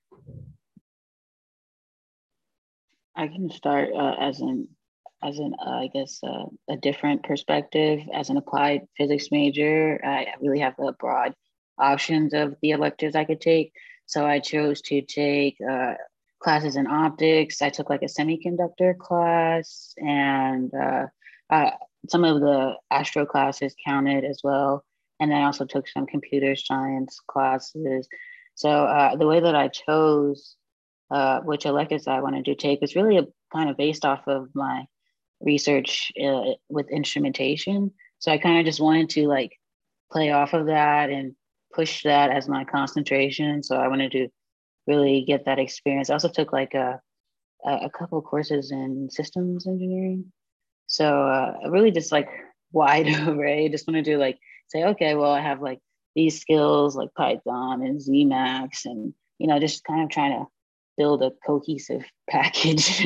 I can start uh, as an as an, uh, I guess, uh, a different perspective. As an applied physics major, I really have a broad options of the electives I could take. So I chose to take uh, classes in optics. I took like a semiconductor class, and uh, uh, some of the astro classes counted as well. And then I also took some computer science classes. So uh, the way that I chose uh, which electives I wanted to take was really a, kind of based off of my research uh, with instrumentation. So I kind of just wanted to like play off of that and push that as my concentration. So I wanted to really get that experience. I also took like a, a couple of courses in systems engineering. So uh, really just like wide array. Just want to do like, say, okay, well, I have like these skills like Python and Z max, and, you know, just kind of trying to build a cohesive package.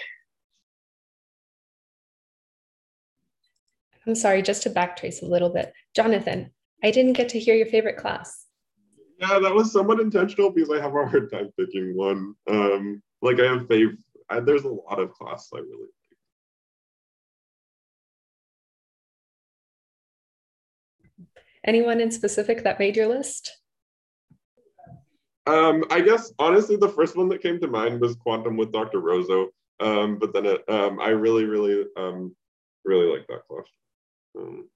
I'm sorry, just to backtrace a little bit. Jonathan, I didn't get to hear your favorite class. Yeah, that was somewhat intentional because I have a hard time picking one. Um, like I have fav- I, there's a lot of classes I really like. Anyone in specific that made your list? Um, I guess honestly, the first one that came to mind was Quantum with Doctor Rozo. Um, but then it, um, I really, really, um, really like that class. Um,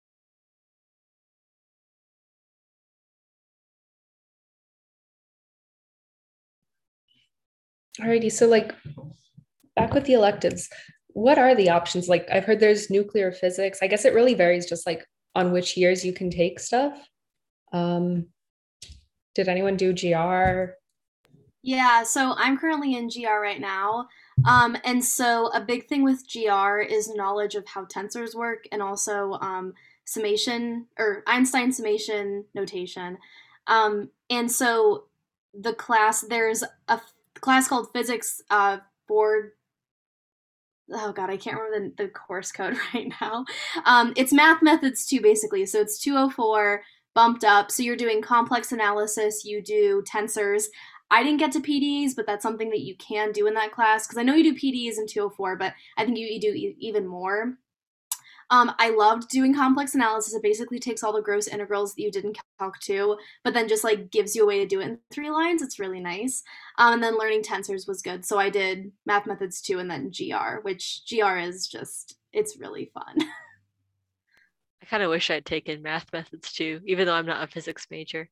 Alrighty, so like back with the electives, what are the options? Like I've heard there's nuclear physics. I guess it really varies just like on which years you can take stuff. Um, did anyone do G R? Yeah, so I'm currently in G R right now. Um, and so a big thing with G R is knowledge of how tensors work, and also um, summation or Einstein summation notation. Um, and so the class, there's a f- class called physics uh, for, oh God, I can't remember the, the course code right now. Um, it's math methods two, basically. So it's two oh four bumped up. So you're doing complex analysis, you do tensors. I didn't get to P Ds, but that's something that you can do in that class, because I know you do P Ds in two oh four, but I think you, you do e- even more. Um, I loved doing complex analysis. It basically takes all the gross integrals that you did in Calc two, but then just like gives you a way to do it in three lines. It's really nice. Um, and then learning tensors was good. So I did Math Methods two and then G R, which G R is just, it's really fun. I kind of wish I'd taken Math Methods too, even though I'm not a physics major.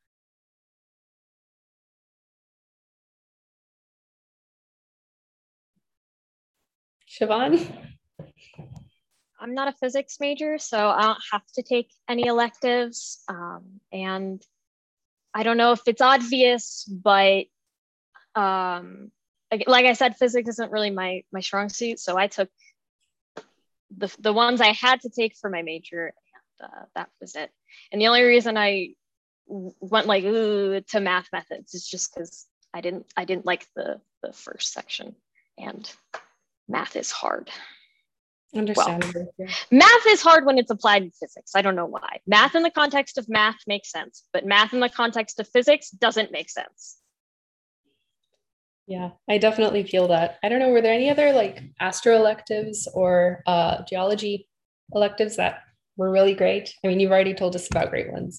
Siobhan? I'm not a physics major, so I don't have to take any electives. Um, and I don't know if it's obvious, but um, like, like I said, physics isn't really my my strong suit. So I took the the ones I had to take for my major, and uh, that was it. And the only reason I went like ooh, to Math Methods is just because I didn't I didn't like the the first section, and math is hard. Understandable. Well, math is hard when it's applied in physics. I don't know why. Math in the context of math makes sense, but math in the context of physics doesn't make sense. Yeah, I definitely feel that. I don't know, were there any other like astro electives or uh, geology electives that were really great? I mean, you've already told us about great ones.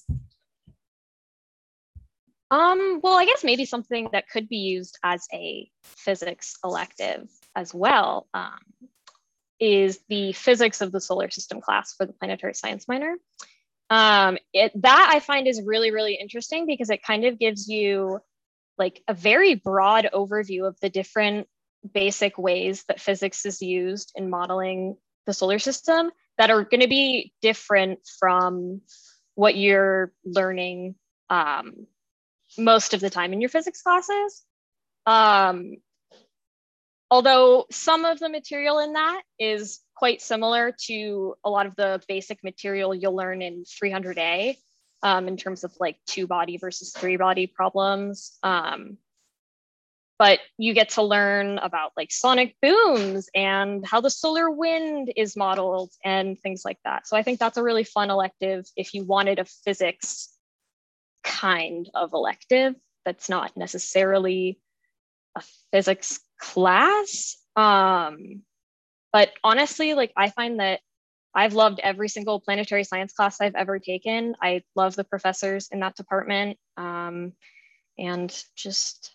Um, well, I guess maybe something that could be used as a physics elective as well. Um, is the physics of the solar system class for the planetary science minor. Um, it, that I find is really, really interesting because it kind of gives you like a very broad overview of the different basic ways that physics is used in modeling the solar system that are going to be different from what you're learning um, most of the time in your physics classes. Um, Although some of the material in that is quite similar to a lot of the basic material you'll learn in three hundred A um, in terms of like two body versus three body problems. Um, but you get to learn about like sonic booms and how the solar wind is modeled and things like that. So I think that's a really fun elective if you wanted a physics kind of elective that's not necessarily a physics class. Um, but honestly, like I find that I've loved every single planetary science class I've ever taken. I love the professors in that department. Um, and just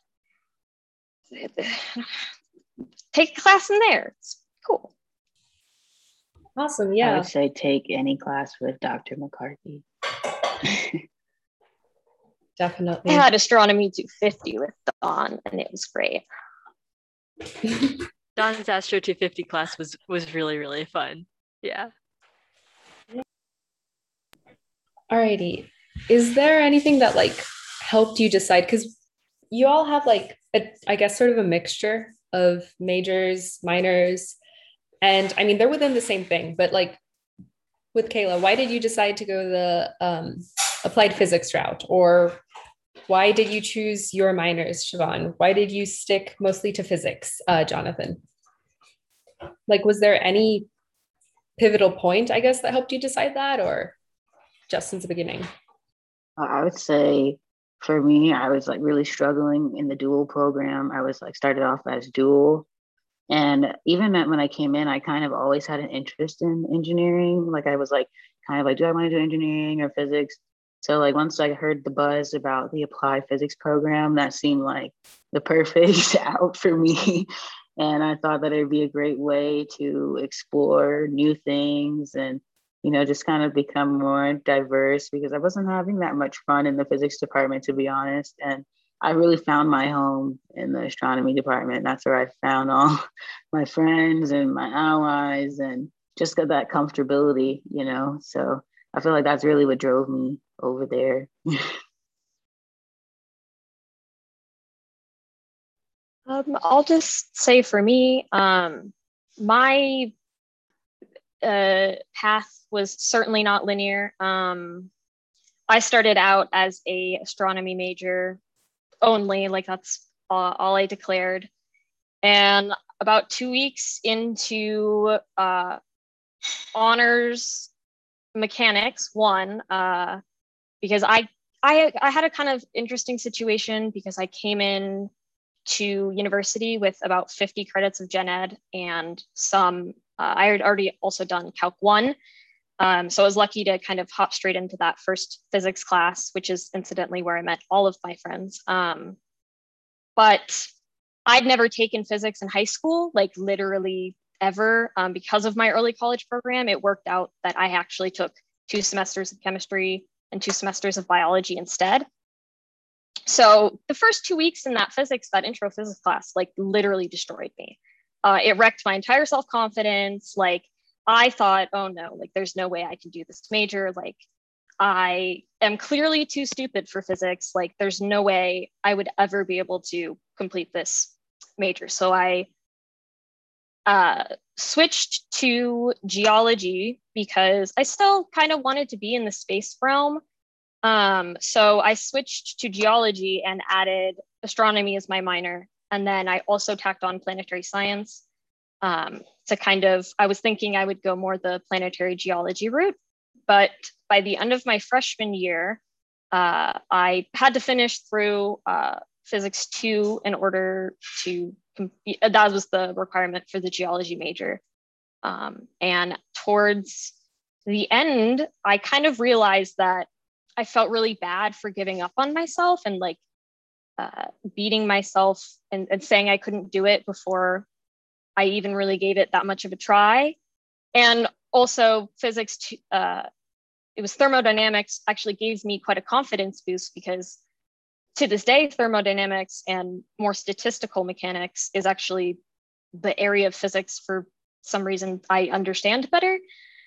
take a class in there. It's cool. Awesome, yeah. I would say take any class with Doctor McCarthy. Definitely. I had astronomy two fifty with Dawn and it was great. Dawn's Astro two fifty class was was really, really fun. Yeah. Alrighty. Is there anything that like helped you decide? Because you all have like, a, I guess, sort of a mixture of majors, minors, and I mean, they're within the same thing, but like with Kayla, why did you decide to go the um, applied physics route? Or why did you choose your minors, Siobhan? Why did you stick mostly to physics, uh, Jonathan? Like, was there any pivotal point, I guess, that helped you decide that, or just since the beginning? I would say for me, I was like really struggling in the dual program. I was like started off as dual. And even when I came in, I kind of always had an interest in engineering. Like I was like, kind of like, do I want to do engineering or physics? So like once I heard the buzz about the applied physics program, that seemed like the perfect out for me. And I thought that it'd be a great way to explore new things and, you know, just kind of become more diverse because I wasn't having that much fun in the physics department, to be honest. And I really found my home in the astronomy department. That's where I found all my friends and my allies and just got that comfortability, you know? So I feel like that's really what drove me over there. um, I'll just say for me, um, my uh, path was certainly not linear. Um, I started out as a astronomy major only, like that's all, all I declared. And about two weeks into uh, honors mechanics one, uh, because I, I, I had a kind of interesting situation because I came in to university with about fifty credits of gen ed and some Uh, I had already also done Calc one. Um, so I was lucky to kind of hop straight into that first physics class, which is incidentally where I met all of my friends. Um, but I'd never taken physics in high school, like literally ever. Um, because of my early college program, it worked out that I actually took two semesters of chemistry and two semesters of biology instead. So the first two weeks in that physics, that intro physics class, like literally destroyed me. Uh, it wrecked my entire self-confidence. Like I thought, oh no, like there's no way I can do this major. Like I am clearly too stupid for physics. Like there's no way I would ever be able to complete this major. So I uh, switched to geology because I still kind of wanted to be in the space realm. Um, so I switched to geology and added astronomy as my minor. And then I also tacked on planetary science um, to kind of, I was thinking I would go more the planetary geology route. But by the end of my freshman year, uh, I had to finish through uh, physics two in order to, compete. That was the requirement for the geology major. Um, and towards the end, I kind of realized that I felt really bad for giving up on myself and like uh, beating myself and, and saying I couldn't do it before I even really gave it that much of a try. And also physics, uh, it was thermodynamics actually gave me quite a confidence boost because to this day, thermodynamics and more statistical mechanics is actually the area of physics for some reason I understand better.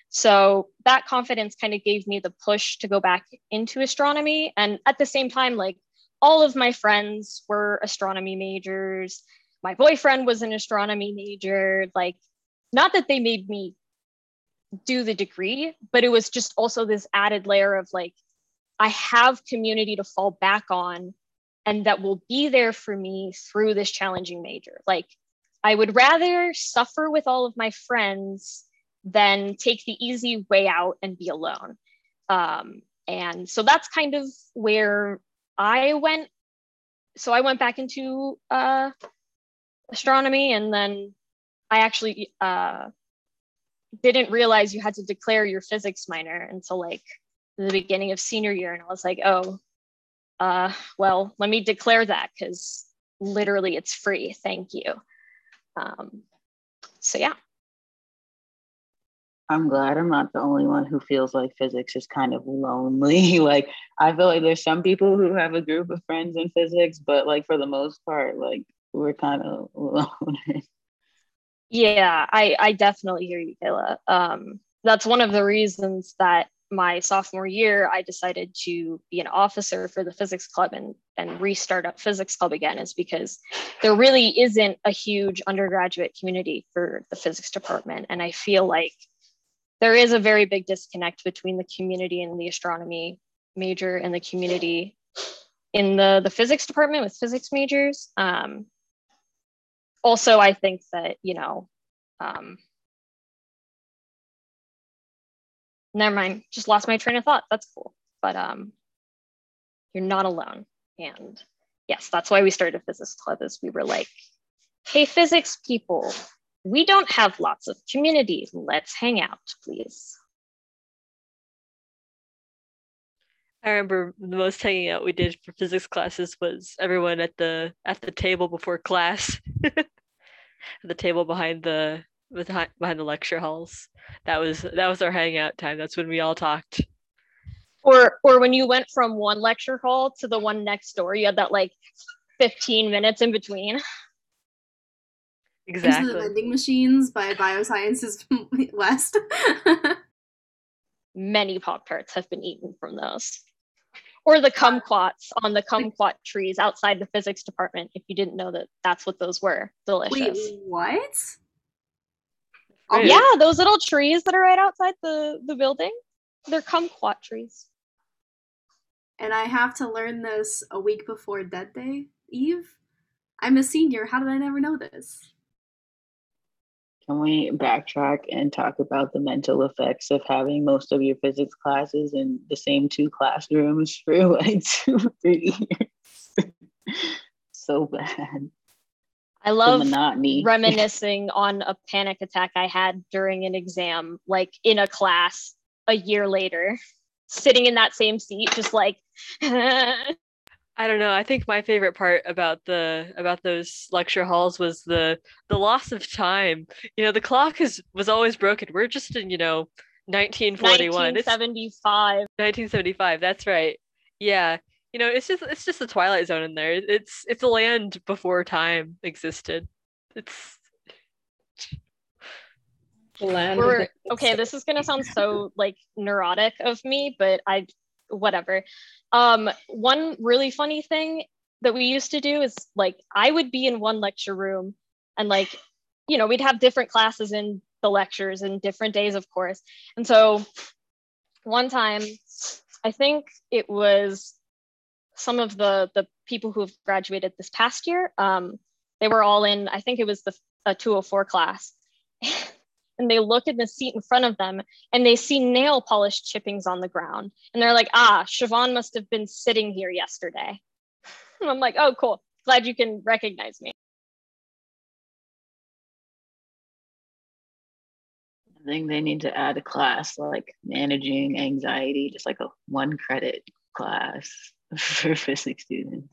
So that confidence kind of gave me the push to go back into astronomy. And at the same time, like all of my friends were astronomy majors. My boyfriend was an astronomy major. Like, not that they made me do the degree, but it was just also this added layer of like, I have community to fall back on and that will be there for me through this challenging major. Like, I would rather suffer with all of my friends than take the easy way out and be alone. Um, and so that's kind of where I went. So I went back into uh, astronomy, and then I actually uh, didn't realize you had to declare your physics minor until like the beginning of senior year. And I was like, oh, uh, well, let me declare that because literally it's free. Thank you. Um, so yeah. I'm glad I'm not the only one who feels like physics is kind of lonely. Like, I feel like there's some people who have a group of friends in physics, but like for the most part, like we're kind of alone. Yeah, I, I definitely hear you, Kayla. Um, that's one of the reasons that my sophomore year, I decided to be an officer for the physics club and, and restart up physics club again, is because there really isn't a huge undergraduate community for the physics department. And I feel like there is a very big disconnect between the community in the astronomy major and the community in the, the physics department with physics majors. Um, also, I think that, you know, um, never mind, just lost my train of thought. That's cool. But um, you're not alone. And yes, that's why we started Physics Club, is we were like, hey, physics people, we don't have lots of community. Let's hang out, please. I remember the most hanging out we did for physics classes was everyone at the at the table before class, at the table behind the behind behind the lecture halls. That was that was our hangout time. That's when we all talked. Or or when you went from one lecture hall to the one next door, you had that like fifteen minutes in between. Exactly. Into the vending machines by Biosciences West. Many Pop-Tarts have been eaten from those. Or the kumquats on the kumquat trees outside the physics department, if you didn't know that that's what those were. Delicious. Wait, what? Right. Yeah, those little trees that are right outside the, the building, they're kumquat trees. And I have to learn this a week before Dead Day Eve? I'm a senior. How did I never know this? Can we backtrack and talk about the mental effects of having most of your physics classes in the same two classrooms for like two, three years? So bad. I love monotony. reminiscing on a panic attack I had during an exam, like in a class a year later, sitting in that same seat, just like. I don't know. I think my favorite part about the about those lecture halls was the the loss of time. You know, the clock is was always broken. We're just in, you know, nineteen forty-one. nineteen seventy-five. It's nineteen seventy-five. That's right. Yeah. You know, it's just it's just the Twilight Zone in there. It's it's a land before time existed. It's The land. We're, of the- okay, this is gonna sound so like neurotic of me, but I whatever. Um, one really funny thing that we used to do is like I would be in one lecture room and like, you know, we'd have different classes in the lectures and different days, of course. And so one time, I think it was some of the the people who have graduated this past year, um, they were all in, I think it was the a two oh four class. And they look in the seat in front of them and they see nail polish chippings on the ground. And they're like, ah, Siobhan must have been sitting here yesterday. And I'm like, oh, cool. Glad you can recognize me. I think they need to add a class like managing anxiety, just like a one credit class for physics students.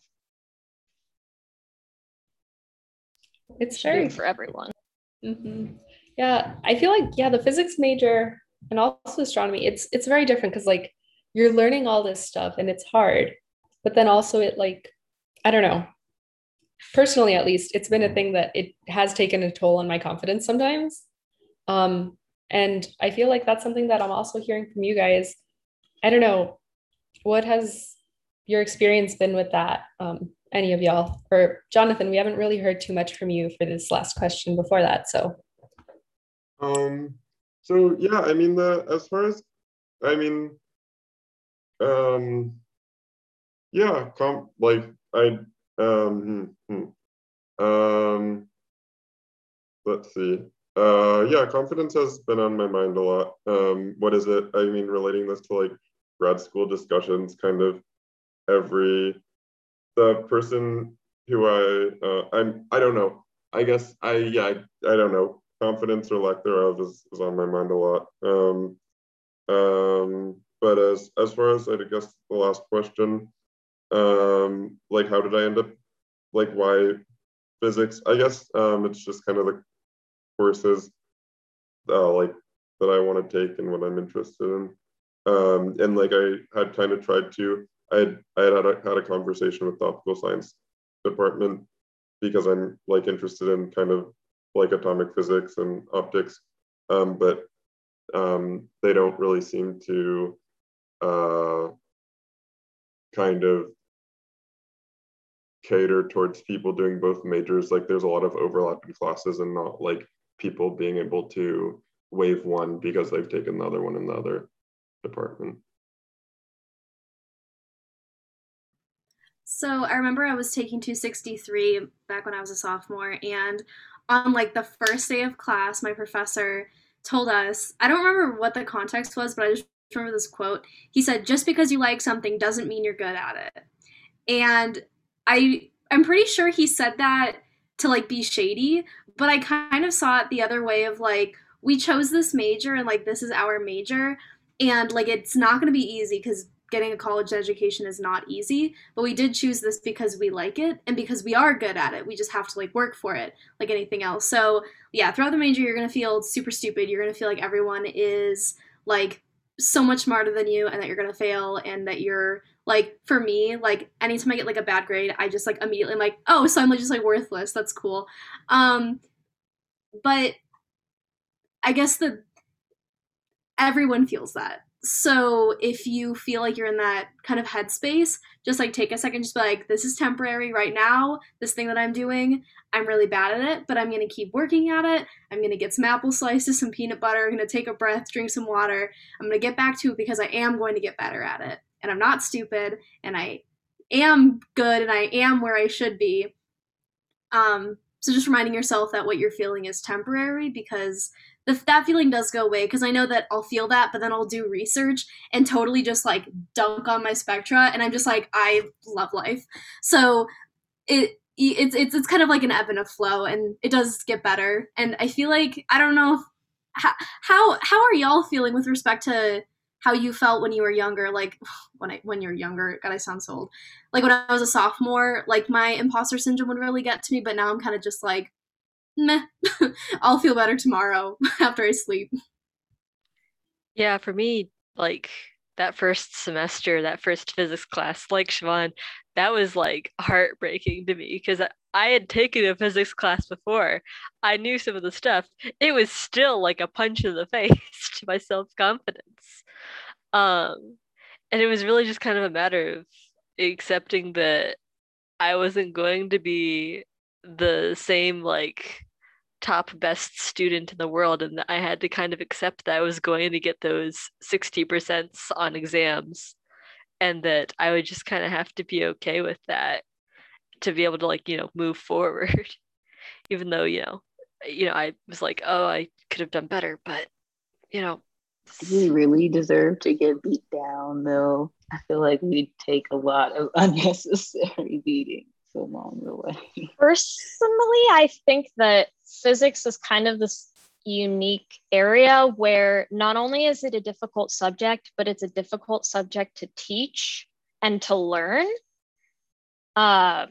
It's Sharing very for everyone. Mm-hmm. Yeah, I feel like, yeah, the physics major and also astronomy, it's it's very different because like you're learning all this stuff and it's hard, but then also it like, I don't know, personally at least, it's been a thing that it has taken a toll on my confidence sometimes. Um, and I feel like that's something that I'm also hearing from you guys. I don't know, what has your experience been with that? Um, any of y'all? Or Jonathan, we haven't really heard too much from you for this last question before that, so. Um, so yeah, I mean, the as far as, I mean, um, yeah, com like I, um, hmm, hmm. um, let's see. Uh, yeah, confidence has been on my mind a lot. Um, what is it? I mean, relating this to like grad school discussions, kind of every, the person who I, uh, I'm, I don't know. I guess I, yeah, I, I don't know. Confidence or lack thereof is, is on my mind a lot. Um, um, but as as far as I guess the last question, um, like how did I end up, like why physics? I guess um, it's just kind of the courses uh, like that I want to take and what I'm interested in. Um, and like I had kind of tried to, I had I had had a, had a conversation with the optical science department because I'm like interested in kind of like atomic physics and optics, um, but um, they don't really seem to uh, kind of cater towards people doing both majors. Like there's a lot of overlap in classes and not like people being able to waive one because they've taken the other one in the other department. So I remember I was taking two sixty-three back when I was a sophomore, and on like the first day of class, my professor told us, I don't remember what the context was, but I just remember this quote. He said, just because you like something doesn't mean you're good at it. And I I'm pretty sure he said that to like be shady, but I kind of saw it the other way of like, we chose this major and like this is our major, and like it's not going to be easy because getting a college education is not easy, but we did choose this because we like it and because we are good at it. We just have to like work for it like anything else. So yeah, throughout the major, you're going to feel super stupid. You're going to feel like everyone is like so much smarter than you and that you're going to fail and that you're like, for me, like anytime I get like a bad grade, I just like immediately am like, oh, so I'm like just like worthless. That's cool. Um, but I guess that everyone feels that. So if you feel like you're in that kind of headspace, just like take a second, just be like, this is temporary right now. This thing that I'm doing, I'm really bad at it, but I'm going to keep working at it. I'm going to get some apple slices, some peanut butter. I'm going to take a breath, drink some water. I'm going to get back to it because I am going to get better at it. And I'm not stupid and I am good and I am where I should be. Um, so just reminding yourself that what you're feeling is temporary, because the, that feeling does go away, because I know that I'll feel that, but then I'll do research and totally just like dunk on my spectra, and I'm just like, I love life. So it it's it's it's kind of like an ebb and a flow, and it does get better. And I feel like I don't know how how how are y'all feeling with respect to how you felt when you were younger? Like when I when you're younger, God, I sound so old. Like when I was a sophomore, like my imposter syndrome would really get to me, but now I'm kind of just like, meh, I'll feel better tomorrow after I sleep. Yeah, for me, like that first semester, that first physics class, like Siobhan, that was like heartbreaking to me because I, I had taken a physics class before. I knew some of the stuff. It was still like a punch in the face to my self-confidence. Um, and it was really just kind of a matter of accepting that I wasn't going to be the same like top best student in the world, and I had to kind of accept that I was going to get those sixty percent on exams, and that I would just kind of have to be okay with that to be able to like, you know, move forward. Even though, you know, you know, I was like, oh, I could have done better, but you know, Do we really deserve to get beat down though? I feel like we take a lot of unnecessary beatings along the way. Personally, I think that physics is kind of this unique area where not only is it a difficult subject, but it's a difficult subject to teach and to learn. Um,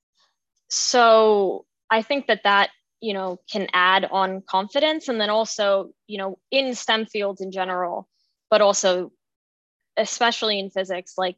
so I think that that, you know, can add on confidence. And then also, you know, in STEM fields in general, but also especially in physics, like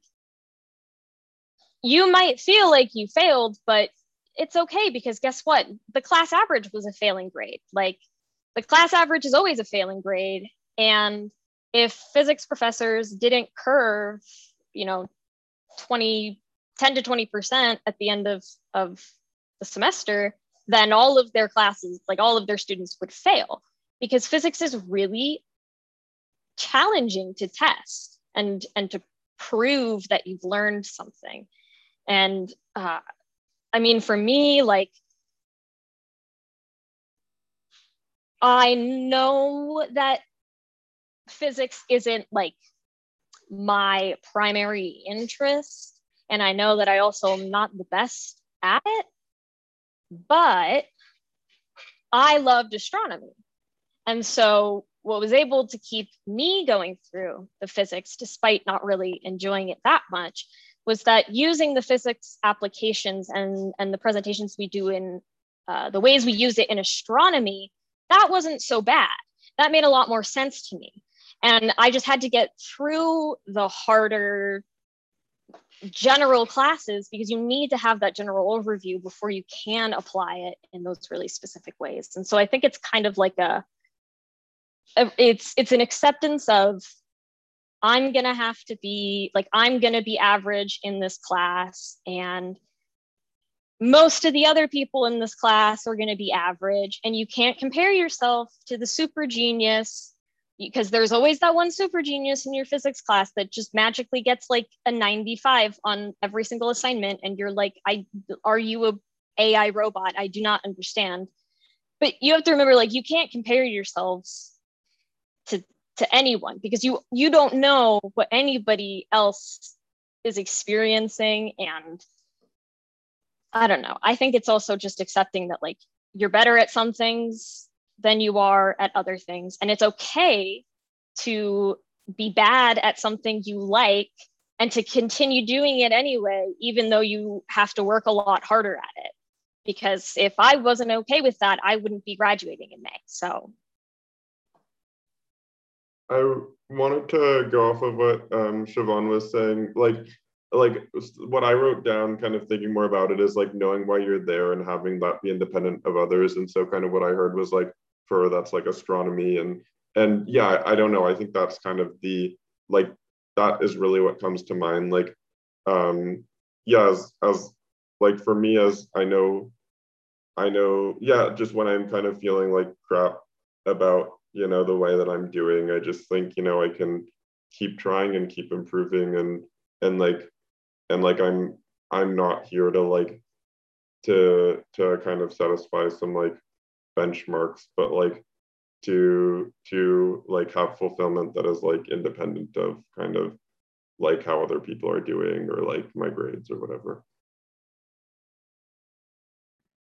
you might feel like you failed, but it's okay because guess what? The class average was a failing grade. Like the class average is always a failing grade. And if physics professors didn't curve, you know, twenty, ten to twenty percent at the end of, of the semester, then all of their classes, like all of their students would fail because physics is really challenging to test and, and to prove that you've learned something. And uh, I mean, for me, like, I know that physics isn't like my primary interest. And I know that I also am not the best at it, but I loved astronomy. And so what was able to keep me going through the physics, despite not really enjoying it that much, was that using the physics applications and, and the presentations we do in uh, the ways we use it in astronomy, that wasn't so bad. That made a lot more sense to me. And I just had to get through the harder general classes because you need to have that general overview before you can apply it in those really specific ways. And so I think it's kind of like a, it's it's an acceptance of I'm gonna have to be like I'm gonna be average in this class, and most of the other people in this class are gonna be average, and you can't compare yourself to the super genius because there's always that one super genius in your physics class that just magically gets like a ninety-five on every single assignment, and you're like, I are you a A I robot? I do not understand. But you have to remember, like, you can't compare yourselves to to anyone because you you don't know what anybody else is experiencing. And I don't know, I think it's also just accepting that like you're better at some things than you are at other things, and it's okay to be bad at something you like and to continue doing it anyway, even though you have to work a lot harder at it. Because if I wasn't okay with that, I wouldn't be graduating in May. So I wanted to go off of what um, Siobhan was saying. Like, like what I wrote down, kind of thinking more about it, is like knowing why you're there and having that be independent of others. And so, kind of what I heard was like, for that's like astronomy, and and yeah, I, I don't know. I think that's kind of the like that is really what comes to mind. Like, um, yeah, as as like for me, as I know, I know, yeah, just when I'm kind of feeling like crap about, you know, the way that I'm doing, I just think, you know, I can keep trying and keep improving, and and like and like I'm I'm not here to like to to kind of satisfy some like benchmarks, but like to to like have fulfillment that is like independent of kind of like how other people are doing or like my grades or whatever.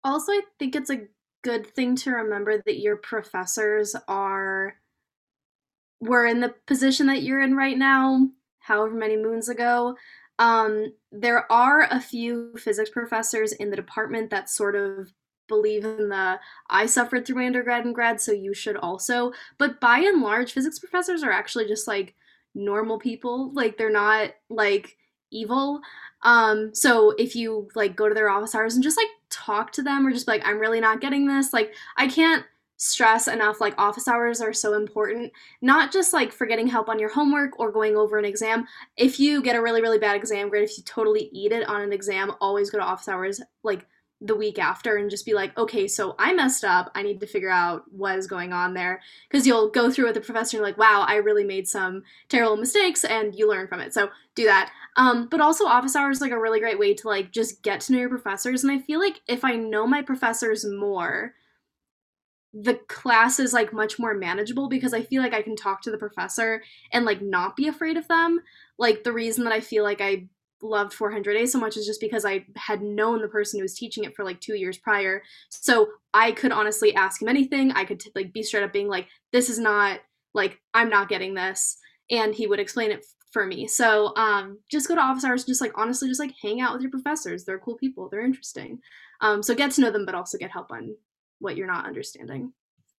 Also, I think it's a good thing to remember that your professors are were in the position that you're in right now, however many moons ago. Um, there are a few physics professors in the department that sort of believe in the I suffered through my undergrad and grad, so you should also. But by and large, physics professors are actually just like normal people. Like they're not like evil. Um, so if you like go to their office hours and just like talk to them or just be like, I'm really not getting this, like I can't stress enough, like office hours are so important, not just like for getting help on your homework or going over an exam. If you get a really really bad exam grade, if you totally eat it on an exam, always go to office hours like the week after and just be like, okay, so I messed up, I need to figure out what is going on there, because you'll go through with the professor and you're like, wow, I really made some terrible mistakes, and you learn from it. So do that. Um, but also office hours is like a really great way to like just get to know your professors, and I feel like if I know my professors more, the class is like much more manageable because I feel like I can talk to the professor and like not be afraid of them. Like the reason that I feel like I loved four hundred A so much is just because I had known the person who was teaching it for like two years prior. So I could honestly ask him anything. I could t- like be straight up being like, this is not like, I'm not getting this. And he would explain it f- for me. So um, just go to office hours, just like honestly, just like hang out with your professors. They're cool people. They're interesting. Um, so get to know them, but also get help on what you're not understanding.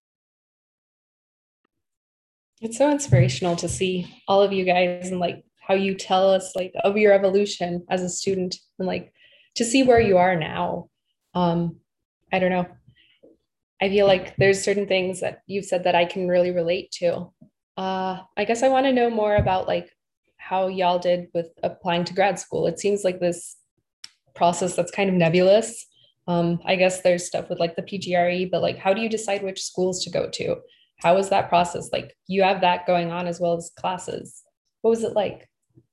It's so inspirational to see all of you guys and like how you tell us like of your evolution as a student and like to see where you are now. Um, I don't know. I feel like there's certain things that you've said that I can really relate to. Uh, I guess I want to know more about like how y'all did with applying to grad school. It seems like this process that's kind of nebulous. Um, I guess there's stuff with like the P G R E, but like, how do you decide which schools to go to? How was that process? Like, you have that going on as well as classes. What was it like?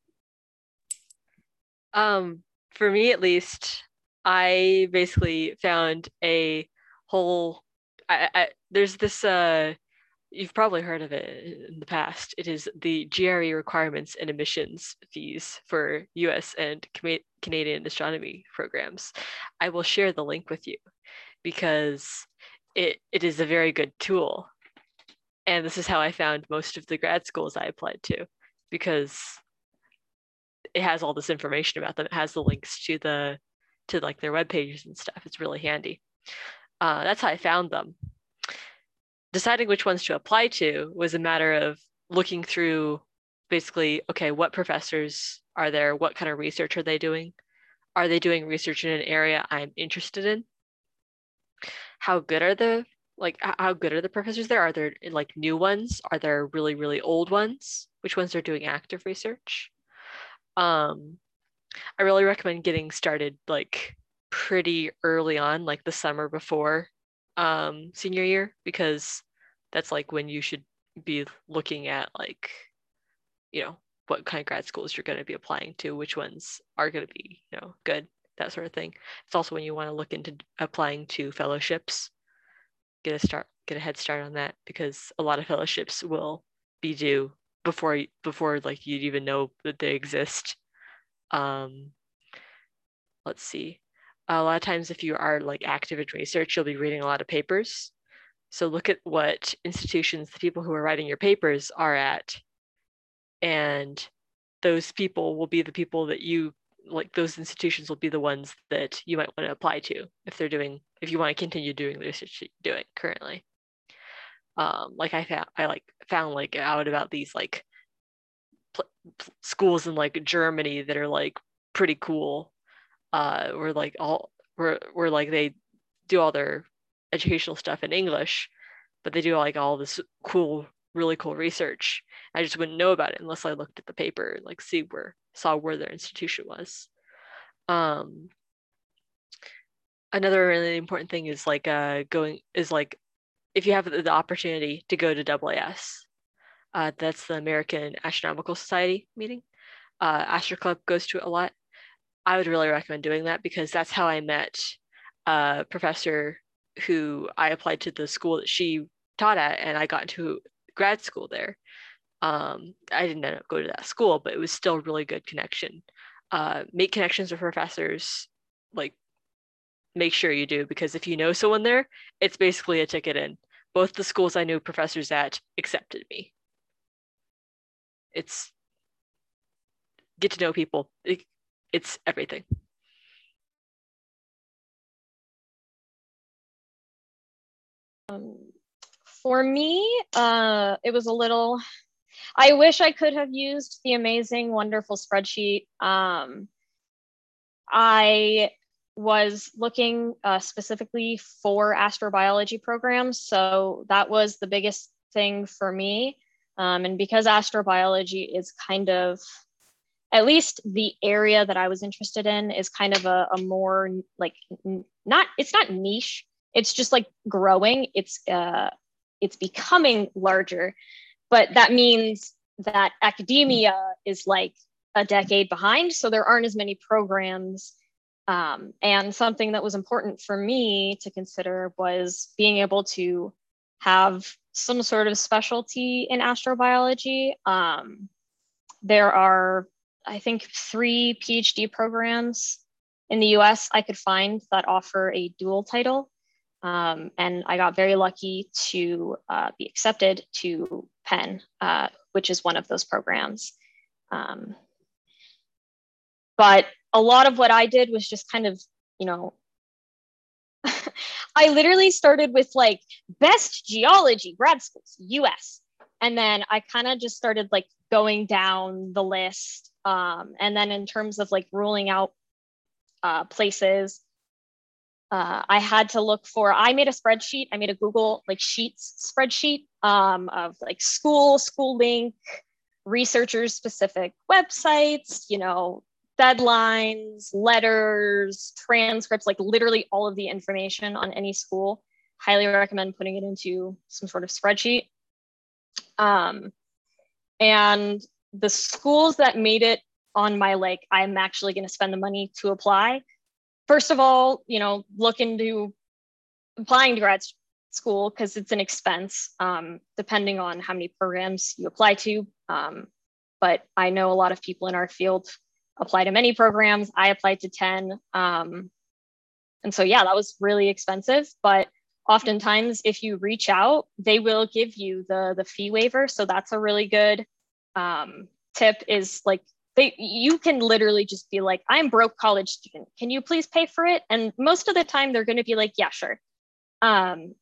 Um, for me at least, I basically found a whole. I, I there's this. Uh, you've probably heard of it in the past. It is the G R E requirements and admissions fees for U S and Canadian astronomy programs. I will share the link with you because it it is a very good tool. And this is how I found most of the grad schools I applied to, because it has all this information about them. It has the links to the to like their web pages and stuff. It's really handy. Uh, that's how I found them. Deciding which ones to apply to was a matter of looking through basically, okay, what professors are there? What kind of research are they doing? Are they doing research in an area I'm interested in? How good are the like how good are the professors there? Are there like new ones? Are there really, really old ones? Which ones are doing active research? Um, I really recommend getting started like pretty early on, like the summer before um, senior year, because that's like when you should be looking at like, you know, what kind of grad schools you're going to be applying to, which ones are going to be, you know, good, that sort of thing. It's also when you want to look into applying to fellowships, get a start, get a head start on that, because a lot of fellowships will be due before before like you'd even know that they exist. Um, let's see. A lot of times if you are like active in research, you'll be reading a lot of papers. So look at what institutions the people who are writing your papers are at. And those people will be the people that you, like those institutions will be the ones that you might want to apply to if they're doing, if you want to continue doing the research that you're doing currently. Um, like I found, I like found like out about these like pl- schools in like Germany that are like pretty cool. Uh, where like all where where like they do all their educational stuff in English, but they do like all this cool, really cool research. I just wouldn't know about it unless I looked at the paper and like see where saw where their institution was. Um, another really important thing is like uh going is like if you have the opportunity to go to A A S, uh, that's the American Astronomical Society meeting. Uh, Astro Club goes to it a lot. I would really recommend doing that because that's how I met a professor who I applied to the school that she taught at, and I got into grad school there. Um, I didn't end up going to that school, but it was still a really good connection. Uh, make connections with professors, like make sure you do, because if you know someone there, it's basically a ticket in. Both the schools I knew professors at accepted me. It's get to know people. It, it's everything. Um, for me, uh, it was a little, I wish I could have used the amazing, wonderful spreadsheet. Um, I was looking uh, specifically for astrobiology programs. So that was the biggest thing for me. Um, and because astrobiology is kind of, at least the area that I was interested in is kind of a, a more like, not, it's not niche. It's just like growing. It's, uh, it's becoming larger, but that means that academia is like a decade behind. So there aren't as many programs. Um, and something that was important for me to consider was being able to have some sort of specialty in astrobiology. Um, there are, I think, three PhD programs in the U S I could find that offer a dual title. Um, and I got very lucky to uh, be accepted to Penn, uh, which is one of those programs. Um, but a lot of what I did was just kind of, you know, I literally started with like best geology grad schools, U S. And then I kind of just started like going down the list. Um, and then in terms of like ruling out uh, places, uh, I had to look for, I made a spreadsheet. I made a Google like Sheets spreadsheet um, of like school, school link, researchers specific websites, you know, deadlines, letters, transcripts, like literally all of the information on any school. Highly recommend putting it into some sort of spreadsheet. Um, and the schools that made it on my, like, I'm actually going to spend the money to apply. First of all, you know, look into applying to grad school because it's an expense, um, depending on how many programs you apply to. Um, but I know a lot of people in our field apply to many programs. I applied to ten. Um, and so, yeah, that was really expensive. But oftentimes, if you reach out, they will give you the, the fee waiver. So that's a really good um, tip is like, they, you can literally just be like, I'm broke college student. Can you please pay for it? And most of the time, they're going to be like, yeah, sure. Um,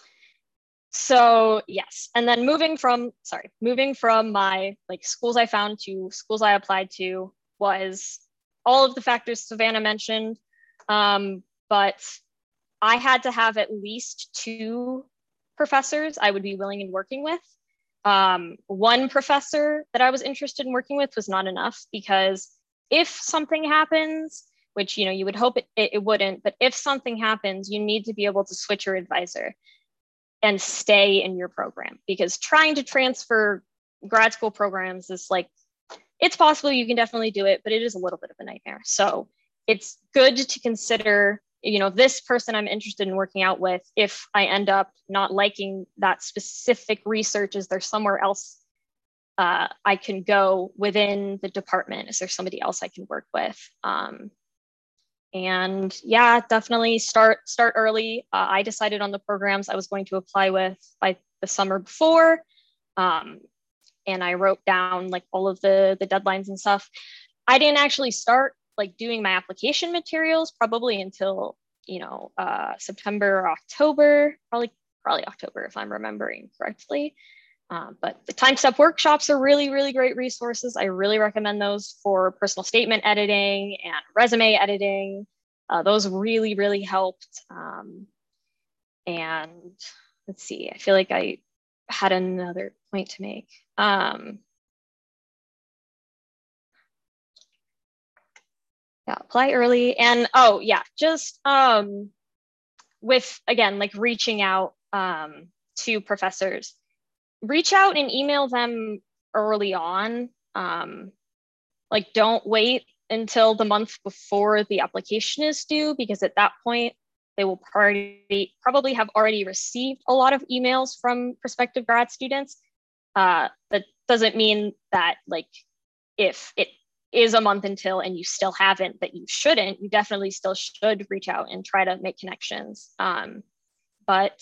so yes. And then moving from, sorry, moving from my like schools I found to schools I applied to, was all of the factors Savannah mentioned, um, but I had to have at least two professors I would be willing in working with. Um, one professor that I was interested in working with was not enough, because if something happens, which, you know, you would hope it, it, it wouldn't, but if something happens, you need to be able to switch your advisor and stay in your program, because trying to transfer grad school programs is like, it's possible, you can definitely do it, but it is a little bit of a nightmare. So it's good to consider, you know, this person I'm interested in working out with, if I end up not liking that specific research, is there somewhere else uh, I can go within the department? Is there somebody else I can work with? Um, and yeah, definitely start, start early. Uh, I decided on the programs I was going to apply with by the summer before. Um, and I wrote down like all of the, the deadlines and stuff. I didn't actually start like doing my application materials probably until, you know, uh, September or October, probably, probably October if I'm remembering correctly. Uh, but the Time Step workshops are really, really great resources. I really recommend those for personal statement editing and resume editing. Uh, those really, really helped. Um, and let's see, I feel like I had another point to make. Um, yeah, apply early. And oh yeah, just um, with, again, like reaching out um, to professors, reach out and email them early on. Um, like don't wait until the month before the application is due, because at that point, they will probably, probably have already received a lot of emails from prospective grad students. Uh, that doesn't mean that like if it is a month until and you still haven't, that you shouldn't, you definitely still should reach out and try to make connections. Um, but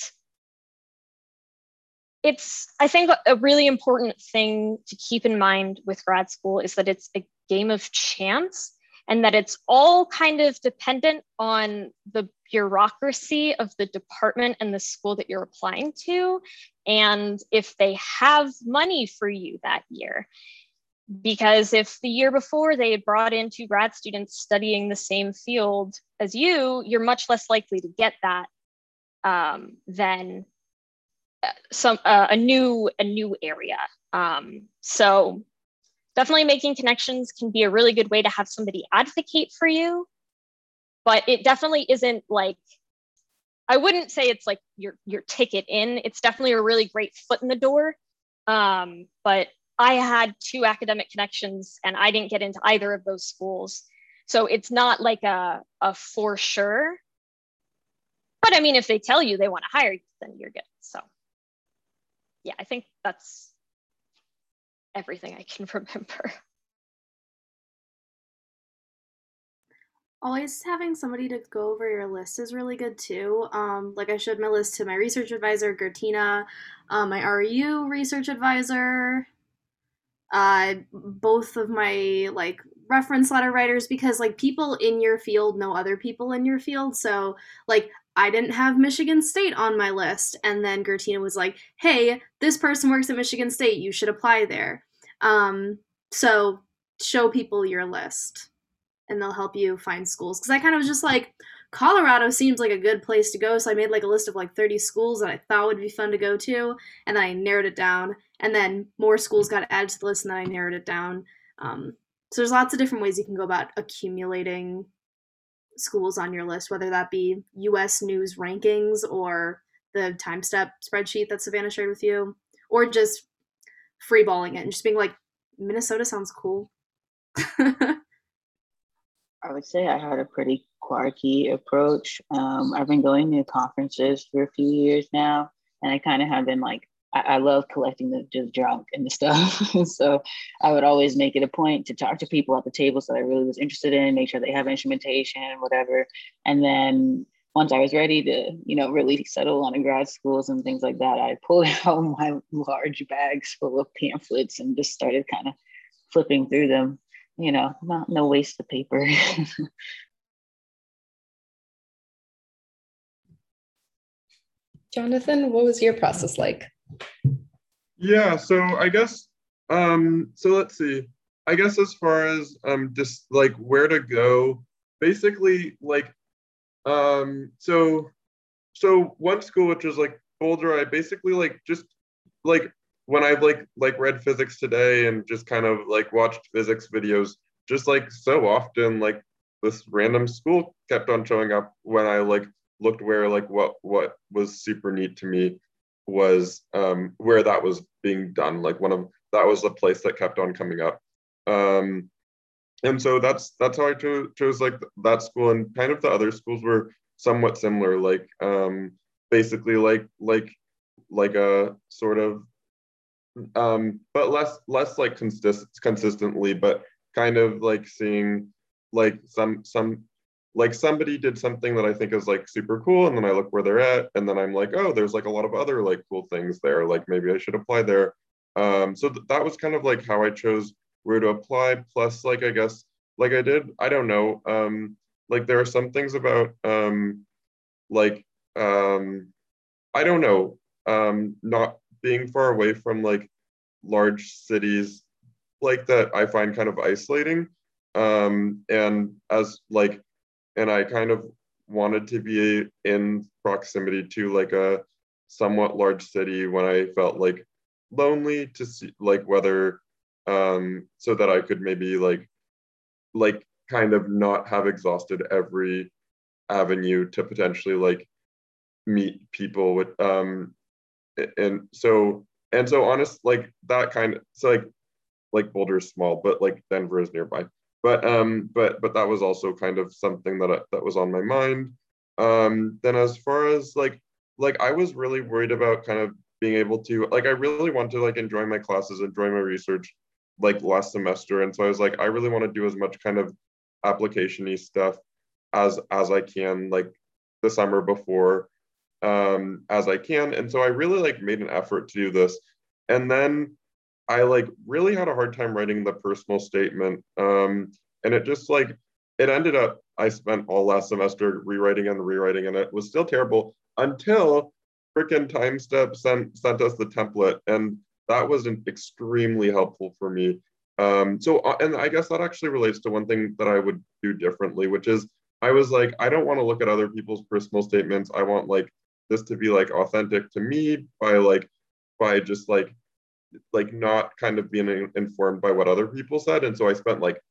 it's, I think a really important thing to keep in mind with grad school is that it's a game of chance, and that it's all kind of dependent on the bureaucracy of the department and the school that you're applying to, and if they have money for you that year. Because if the year before they had brought in two grad students studying the same field as you, you're much less likely to get that um, than some uh, a new a new area. Um, so definitely making connections can be a really good way to have somebody advocate for you, but it definitely isn't like, I wouldn't say it's like your your ticket in. It's definitely a really great foot in the door. Um, but I had two academic connections and I didn't get into either of those schools. So it's not like a, a for sure. But I mean, if they tell you they want to hire you, then you're good. So yeah, I think that's everything I can remember. Always having somebody to go over your list is really good too. Um, like I showed my list to my research advisor, Gertina, um, my R E U research advisor, uh, both of my like reference letter writers, because like people in your field know other people in your field. So like I didn't have Michigan State on my list, and then Gertina was like, hey, this person works at Michigan State, you should apply there. Um, so show people your list and they'll help you find schools. Because I kind of was just like, Colorado seems like a good place to go, so I made like a list of like thirty schools that I thought would be fun to go to, and then I narrowed it down, and then more schools got added to the list, and then I narrowed it down. Um, so there's lots of different ways you can go about accumulating schools on your list, whether that be U S News rankings or the TimeStep spreadsheet that Savannah shared with you, or just freeballing it and just being like, Minnesota sounds cool. I would say I had a pretty quirky approach. Um, I've been going to conferences for a few years now, and I kind of have been like, I, I love collecting the just drunk and the stuff. So I would always make it a point to talk to people at the tables that I really was interested in, make sure they have instrumentation, whatever. And then once I was ready to, you know, really settle on a grad schools and things like that, I pulled out my large bags full of pamphlets and just started kind of flipping through them. You know, not no waste of paper. Jonathan, what was your process like? Yeah, so I guess, um, so let's see. I guess as far as um, just like where to go, basically like, um, so, so one school, which is like Boulder, I basically like just like when I've like like read Physics Today and just kind of like watched physics videos, just like so often like this random school kept on showing up when I like looked where like what what was super neat to me was um where that was being done. Like one of that was the place that kept on coming up. Um and so that's that's how I chose, chose like that school, and kind of the other schools were somewhat similar, like um basically like like like a sort of um but less less like consist consistently but kind of like seeing like some some like somebody did something that I think is like super cool, and then I look where they're at, and then I'm like, oh, there's like a lot of other like cool things there, like maybe I should apply there. Um so th- that was kind of like how I chose where to apply. Plus like I guess like I did I don't know um like there are some things about um like um I don't know um not being far away from like large cities like that I find kind of isolating. Um, and as like, and I kind of wanted to be in proximity to like a somewhat large city when I felt like lonely, to see like whether, um, so that I could maybe like, like kind of not have exhausted every avenue to potentially like meet people with, um, and so, and so honest, like that kind of, so like, like Boulder is small, but like Denver is nearby. But um, but but that was also kind of something that I, that was on my mind. Um, then as far as like like I was really worried about kind of being able to like I really want to like enjoy my classes, enjoy my research, like last semester. And so I was like, I really want to do as much kind of application-y stuff as as I can, like the summer before, um, as I can. And so I really like made an effort to do this. And then I like really had a hard time writing the personal statement. Um, and it just like, it ended up, I spent all last semester rewriting and rewriting, and it was still terrible until frickin' TimeStep sent, sent us the template. And that was an extremely helpful for me. Um, so, uh, and I guess that actually relates to one thing that I would do differently, which is I was like, I don't want to look at other people's personal statements. I want like this to be like authentic to me by like, by just like, like not kind of being informed by what other people said. And so I spent like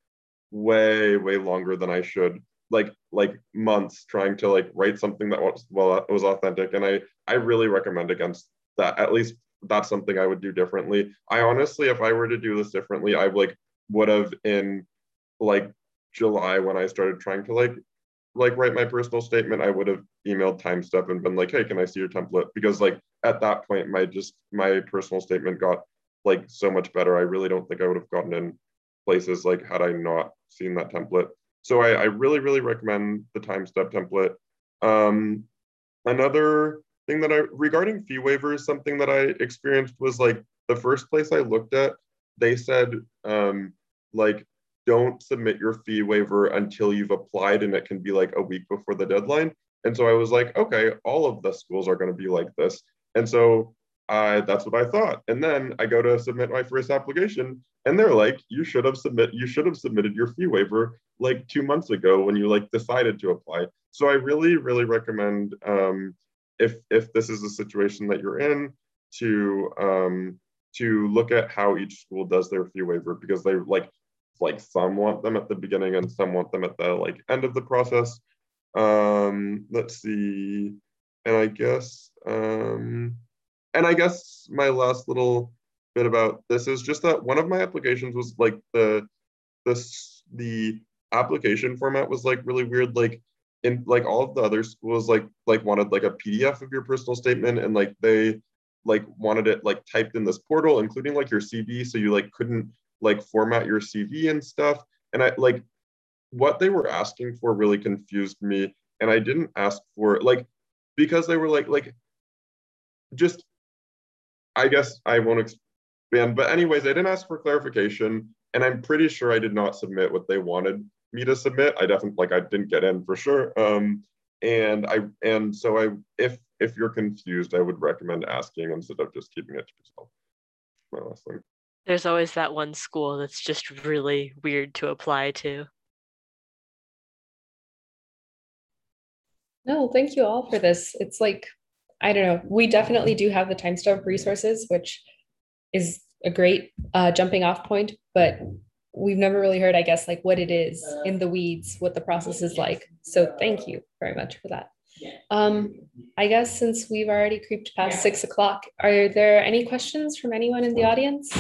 way, way longer than I should, like, like months trying to like write something that was, well, that was authentic. And I, I really recommend against that. At least that's something I would do differently. I honestly, if I were to do this differently, I like would have in like July when I started trying to like like write my personal statement, I would have emailed TimeStep and been like, hey, can I see your template? Because like at that point, my just my personal statement got like so much better. I really don't think I would have gotten in places like had I not seen that template. So I, I really, really recommend the TimeStep template. Um, another thing that I, regarding fee waivers, something that I experienced was like the first place I looked at, they said um, like, don't submit your fee waiver until you've applied, and it can be like a week before the deadline. And so I was like, okay, all of the schools are going to be like this. And so I, that's what I thought. And then I go to submit my first application, and they're like, you should have submit, you should have submitted your fee waiver like two months ago when you like decided to apply. So I really, really recommend um, if if this is a situation that you're in, to um, to look at how each school does their fee waiver, because they like like some want them at the beginning and some want them at the like end of the process. Um, let's see, and I guess um, and I guess my last little bit about this is just that one of my applications was like the this the application format was like really weird. Like in like all of the other schools like like wanted like a P D F of your personal statement, and like they like wanted it like typed in this portal, including like your C V, so you like couldn't like format your C V and stuff. And I like what they were asking for really confused me, and I didn't ask for like, because they were like like just, I guess I won't expand, but anyways, I didn't ask for clarification, and I'm pretty sure I did not submit what they wanted me to submit. I definitely like I didn't get in for sure. Um, and I and so I if if you're confused, I would recommend asking instead of just keeping it to yourself. My last thing. There's always that one school that's just really weird to apply to. No, thank you all for this. It's like, I don't know, we definitely do have the TimeStep resources, which is a great uh, jumping off point, but we've never really heard, I guess, like what it is in the weeds, what the process is like. So thank you very much for that. Um, I guess since we've already creeped past six o'clock, are there any questions from anyone in the audience?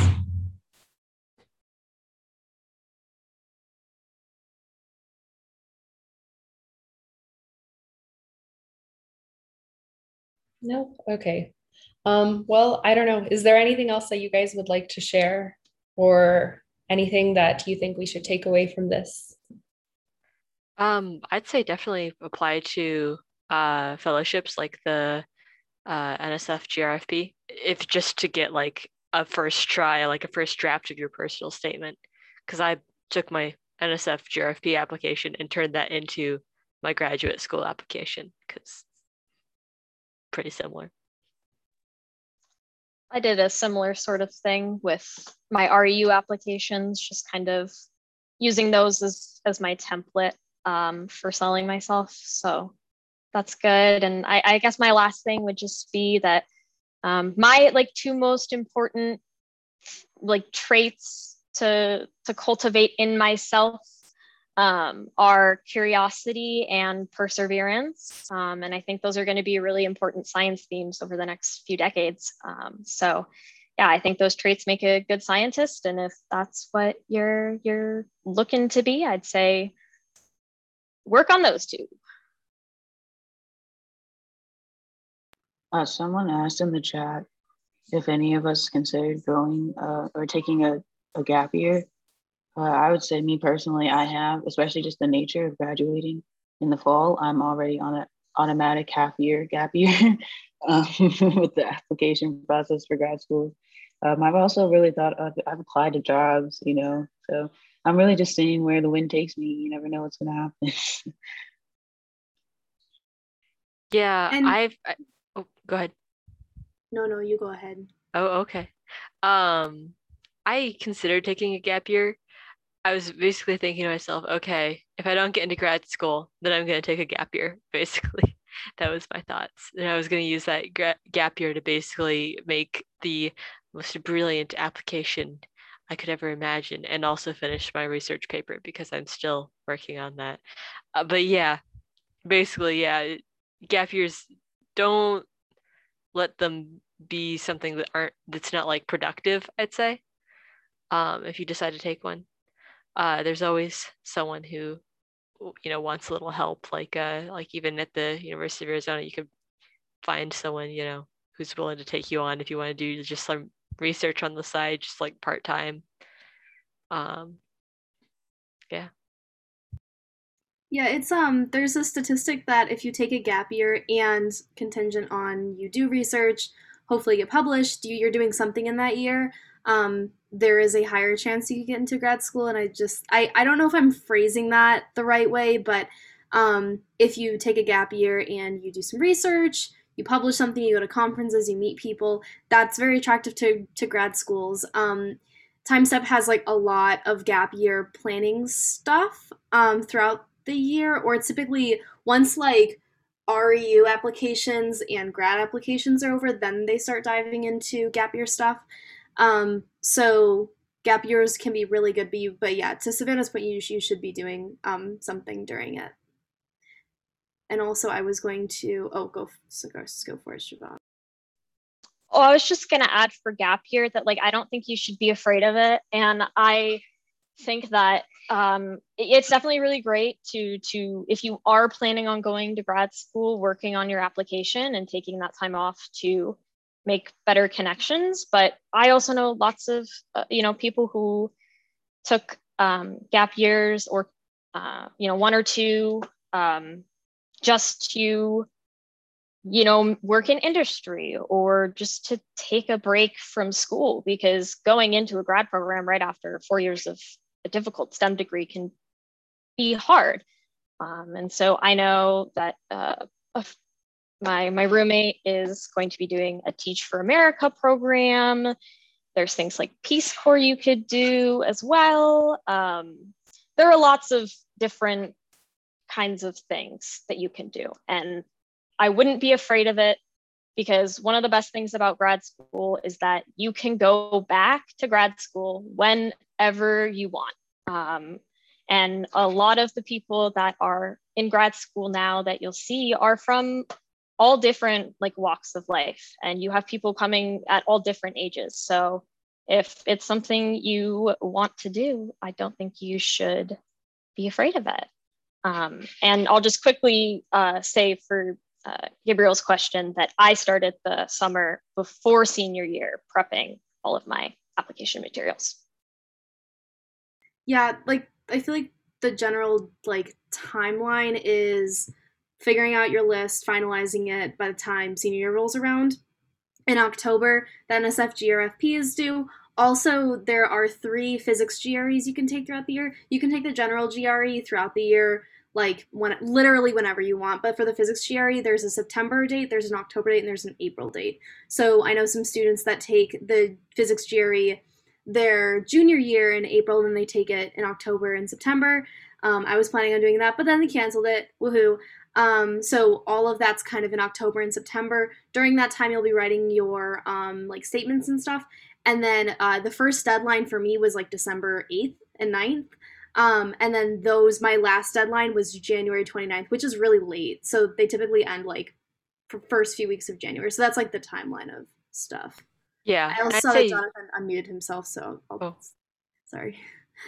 No? Okay. Um, well, I don't know. Is there anything else that you guys would like to share, or anything that you think we should take away from this? Um, I'd say definitely apply to uh, fellowships like the uh, N S F G R F P, if just to get like a first try, like a first draft of your personal statement. Because I took my N S F G R F P application and turned that into my graduate school application, because pretty similar. I did a similar sort of thing with my R E U applications, just kind of using those as, as my template um, for selling myself. So that's good. And I, I guess my last thing would just be that um, my like two most important like traits to, to cultivate in myself um, are curiosity and perseverance. Um, and I think those are going to be really important science themes over the next few decades. Um, so yeah, I think those traits make a good scientist. And if that's what you're, you're looking to be, I'd say work on those two. Uh, someone asked in the chat if any of us considered going uh, or taking a a gap year. Uh, I would say me personally, I have, especially just the nature of graduating in the fall. I'm already on an automatic half year gap year um, with the application process for grad school. Um, I've also really thought of, I've applied to jobs, you know, so I'm really just seeing where the wind takes me. You never know what's going to happen. Yeah, And I've I, oh, go ahead. no, no, you go ahead. Oh, okay. Um, I considered taking a gap year. I was basically thinking to myself, okay, if I don't get into grad school, then I'm going to take a gap year, basically. That was my thoughts. And I was going to use that gra- gap year to basically make the most brilliant application I could ever imagine and also finish my research paper because I'm still working on that. Uh, but yeah, basically, yeah, gap years, don't let them be something that aren't that's not like productive, I'd say. Um, if you decide to take one. Uh, there's always someone who, you know, wants a little help. Like, uh, like even at the University of Arizona, you could find someone, you know, who's willing to take you on if you want to do just some research on the side, just like part time. Um, yeah. Yeah, it's um there's a statistic that if you take a gap year and contingent on you do research, hopefully get published, you, you're doing something in that year, um, there is a higher chance you can get into grad school. And I just I, I don't know if I'm phrasing that the right way, but um, if you take a gap year and you do some research, you publish something, you go to conferences, you meet people, that's very attractive to to grad schools. Um, TimeStep has like a lot of gap year planning stuff um, throughout the year, or typically once like R E U applications and grad applications are over, then they start diving into gap year stuff. Um, so gap years can be really good, but, you, but yeah, to Savannah's point, you, you should be doing um, something during it. And also, I was going to oh go so go, go for it, Siobhan. Oh, I was just gonna add for gap year that like I don't think you should be afraid of it, and I think that um, it's definitely really great to to if you are planning on going to grad school, working on your application and taking that time off to make better connections. But I also know lots of uh, you know people who took um, gap years or uh, you know one or two um, just to you know work in industry or just to take a break from school, because going into a grad program right after four years of a difficult STEM degree can be hard. Um, and so I know that uh, my, my roommate is going to be doing a Teach for America program. There's things like Peace Corps you could do as well. Um, there are lots of different kinds of things that you can do. And I wouldn't be afraid of it, because one of the best things about grad school is that you can go back to grad school whenever you want. Um, and a lot of the people that are in grad school now that you'll see are from all different like walks of life, and you have people coming at all different ages. So if it's something you want to do, I don't think you should be afraid of it. Um, and I'll just quickly uh, say for uh, Gabriel's question that I started the summer before senior year prepping all of my application materials. Yeah, like I feel like the general like timeline is figuring out your list, finalizing it by the time senior year rolls around. In October, the N S F G R F P is due. Also, there are three physics G R Es you can take throughout the year. You can take the general G R E throughout the year, like when literally whenever you want. But for the physics G R E, there's a September date, there's an October date, and there's an April date. So I know some students that take the physics G R E their junior year in April, and then they take it in October and September. Um, I was planning on doing that, but then they canceled it. Woohoo. Um, so all of that's kind of in October and September. During that time, you'll be writing your um, like statements and stuff. And then uh, the first deadline for me was like December eighth and ninth. Um, and then those, my last deadline was January twenty-ninth, which is really late. So they typically end like for first few weeks of January. So that's like the timeline of stuff. Yeah. I also I'd saw say, that Jonathan unmuted himself, so I'll, oh. sorry.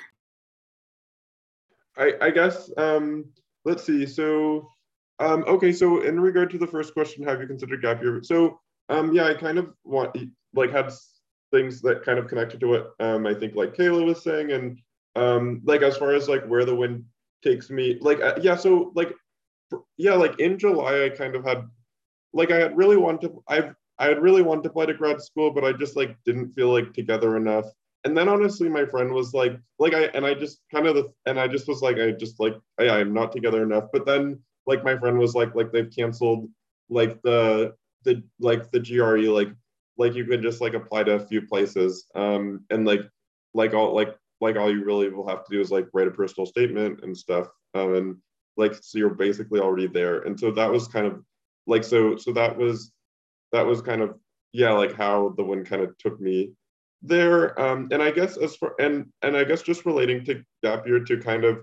I, I guess, um, let's see. So, um, okay, so in regard to the first question, have you considered gap year? So, um, yeah, I kind of want, like, had things that kind of connected to what um, I think like Kayla was saying, and um, like as far as like where the wind takes me, like uh, yeah, so like yeah, like in July I kind of had like I had really wanted to I've I had really wanted to apply to grad school, but I just like didn't feel like together enough. And then honestly, my friend was like, like I and I just kind of and I just was like, I just like I, I'm not together enough. But then like my friend was like, like they've canceled like the the like the G R E, like like you could just like apply to a few places. Um and like like all like like all you really will have to do is like write a personal statement and stuff. Um and like so you're basically already there. And so that was kind of like so so that was that was kind of yeah like how the wind kind of took me there. Um and I guess as for and and I guess just relating to gap year to kind of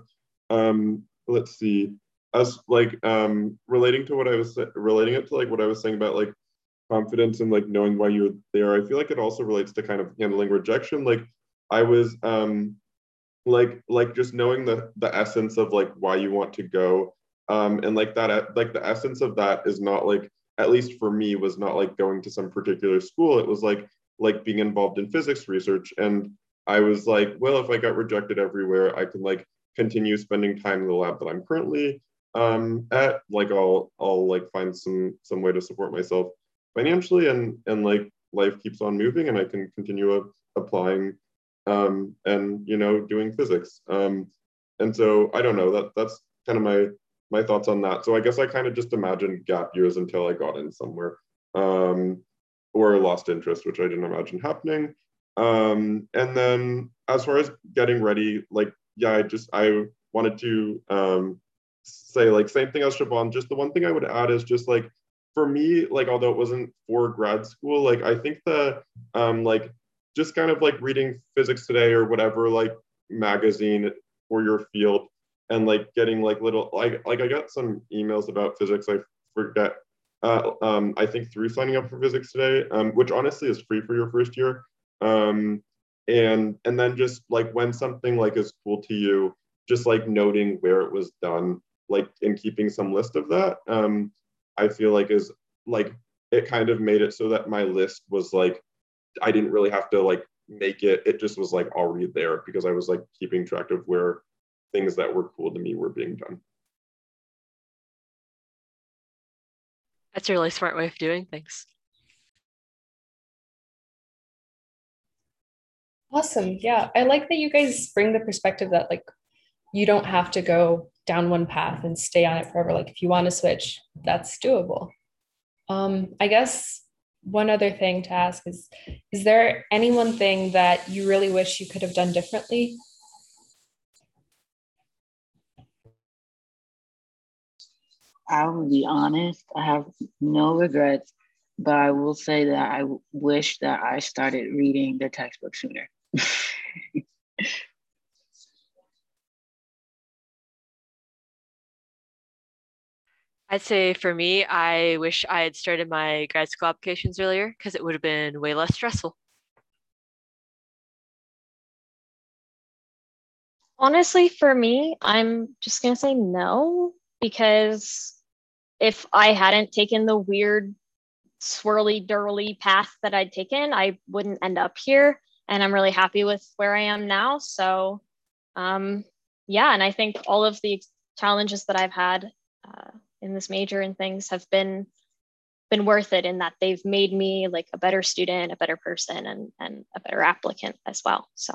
um let's see as like um relating to what I was relating it to like what I was saying about like confidence and like knowing why you're there. I feel like it also relates to kind of handling rejection. Like I was um like like just knowing the the essence of like why you want to go, um and like that like the essence of that is not like, at least for me, was not like going to some particular school. It was like like being involved in physics research. And I was like, well, if I got rejected everywhere, I can like continue spending time in the lab that I'm currently um at. Like I'll I'll like find some some way to support myself financially, and and like life keeps on moving and I can continue uh, applying um, and you know doing physics. Um, and so I don't know, that that's kind of my my thoughts on that. So I guess I kind of just imagined gap years until I got in somewhere, um, or lost interest, which I didn't imagine happening. Um, and then as far as getting ready, like yeah, I just I wanted to um, say like same thing as Siobhan. Just the one thing I would add is just like for me, like although it wasn't for grad school, like I think the um, like just kind of like reading Physics Today or whatever like magazine for your field, and like getting like little like like I got some emails about physics. I forget. Uh, um, I think through signing up for Physics Today, um, which honestly is free for your first year. Um, and and then just like when something like is cool to you, just like noting where it was done, like and keeping some list of that. Um, I feel like is like it kind of made it so that my list was like I didn't really have to like make it. It just was like already there because I was like keeping track of where things that were cool to me were being done. That's a really smart way of doing things. Awesome. Yeah. I like that you guys bring the perspective that like you don't have to go down one path and stay on it forever. Like if you want to switch, that's doable. Um, I guess one other thing to ask is, is there any one thing that you really wish you could have done differently? I will be honest, I have no regrets, but I will say that I wish that I started reading the textbook sooner. I'd say for me, I wish I had started my grad school applications earlier because it would have been way less stressful. Honestly, for me, I'm just going to say no, because if I hadn't taken the weird swirly durly path that I'd taken, I wouldn't end up here. And I'm really happy with where I am now. So, um, yeah, and I think all of the challenges that I've had uh, in this major and things have been been worth it, in that they've made me like a better student, a better person, and and a better applicant as well. So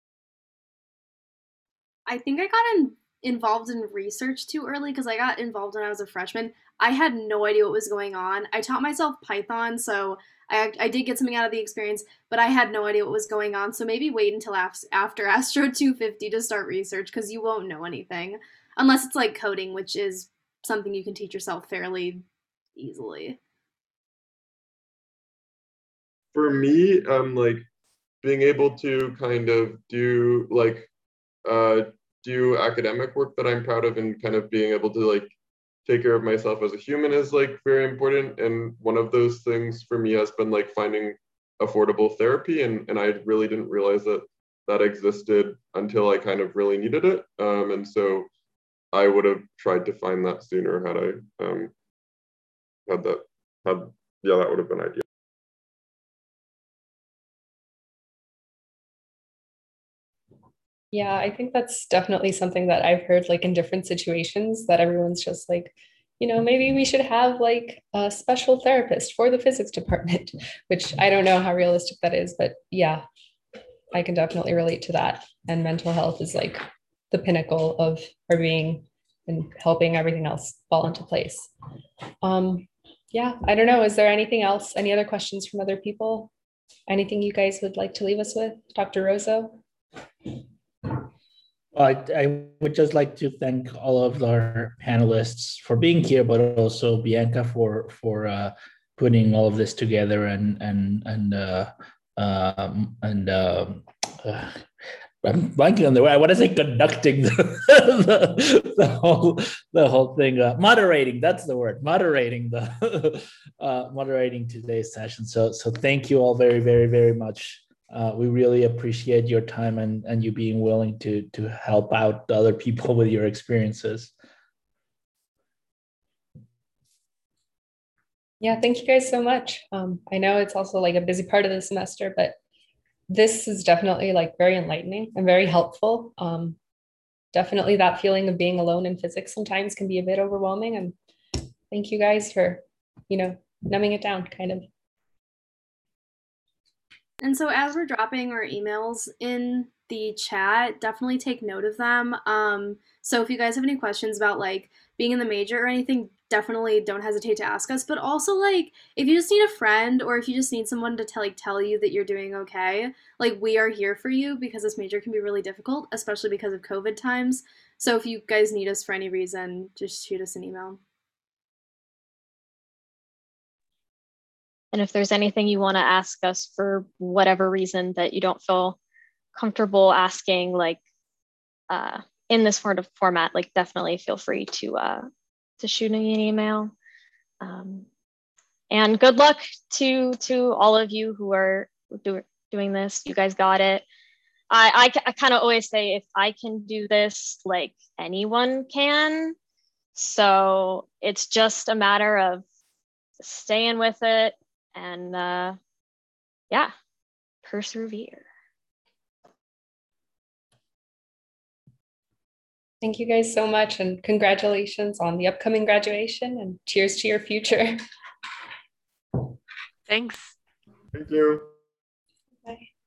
I think I got in, involved in research too early because I got involved when I was a freshman. I had no idea what was going on. I taught myself Python, so I, I did get something out of the experience, but I had no idea what was going on. So maybe wait until after Astro two fifty to start research, because you won't know anything unless it's like coding, which is something you can teach yourself fairly easily. For me, um, like being able to kind of do like uh, do academic work that I'm proud of, and kind of being able to like take care of myself as a human is like very important. And one of those things for me has been like finding affordable therapy, and and I really didn't realize that that existed until I kind of really needed it. Um, and so I would have tried to find that sooner had I um, had that had yeah that would have been ideal. Yeah, I think that's definitely something that I've heard like in different situations that everyone's just like, you know, maybe we should have like a special therapist for the physics department, which I don't know how realistic that is, but yeah, I can definitely relate to that. And mental health is like the pinnacle of our being and helping everything else fall into place. Um, yeah, I don't know. Is there anything else? Any other questions from other people? Anything you guys would like to leave us with? Doctor Rozo? I, I would just like to thank all of our panelists for being here, but also Bianca for for uh, putting all of this together and and and uh, um, and uh, uh, I'm blanking on the way. I want to say conducting the, the, the whole the whole thing, uh, moderating. That's the word, moderating the uh, moderating today's session. So so thank you all very very very much. Uh, we really appreciate your time and, and you being willing to, to help out other people with your experiences. Yeah, thank you guys so much. Um, I know it's also like a busy part of the semester, but this is definitely like very enlightening and very helpful. Um, definitely that feeling of being alone in physics sometimes can be a bit overwhelming. And thank you guys for, you know, numbing it down kind of. And so as we're dropping our emails in the chat, definitely take note of them. Um, so if you guys have any questions about like being in the major or anything, definitely don't hesitate to ask us. But also like if you just need a friend or if you just need someone to tell like tell you that you're doing okay, like we are here for you because this major can be really difficult, especially because of COVID times. So if you guys need us for any reason, just shoot us an email. And if there's anything you want to ask us for whatever reason that you don't feel comfortable asking, like uh, in this sort of format, like definitely feel free to uh, to shoot me an email. Um, and good luck to to all of you who are do, doing this. You guys got it. I I, I kind of always say if I can do this, like anyone can. So it's just a matter of staying with it. And uh, yeah, persevere. Thank you guys so much and congratulations on the upcoming graduation and cheers to your future. Thanks. Thank you. Bye.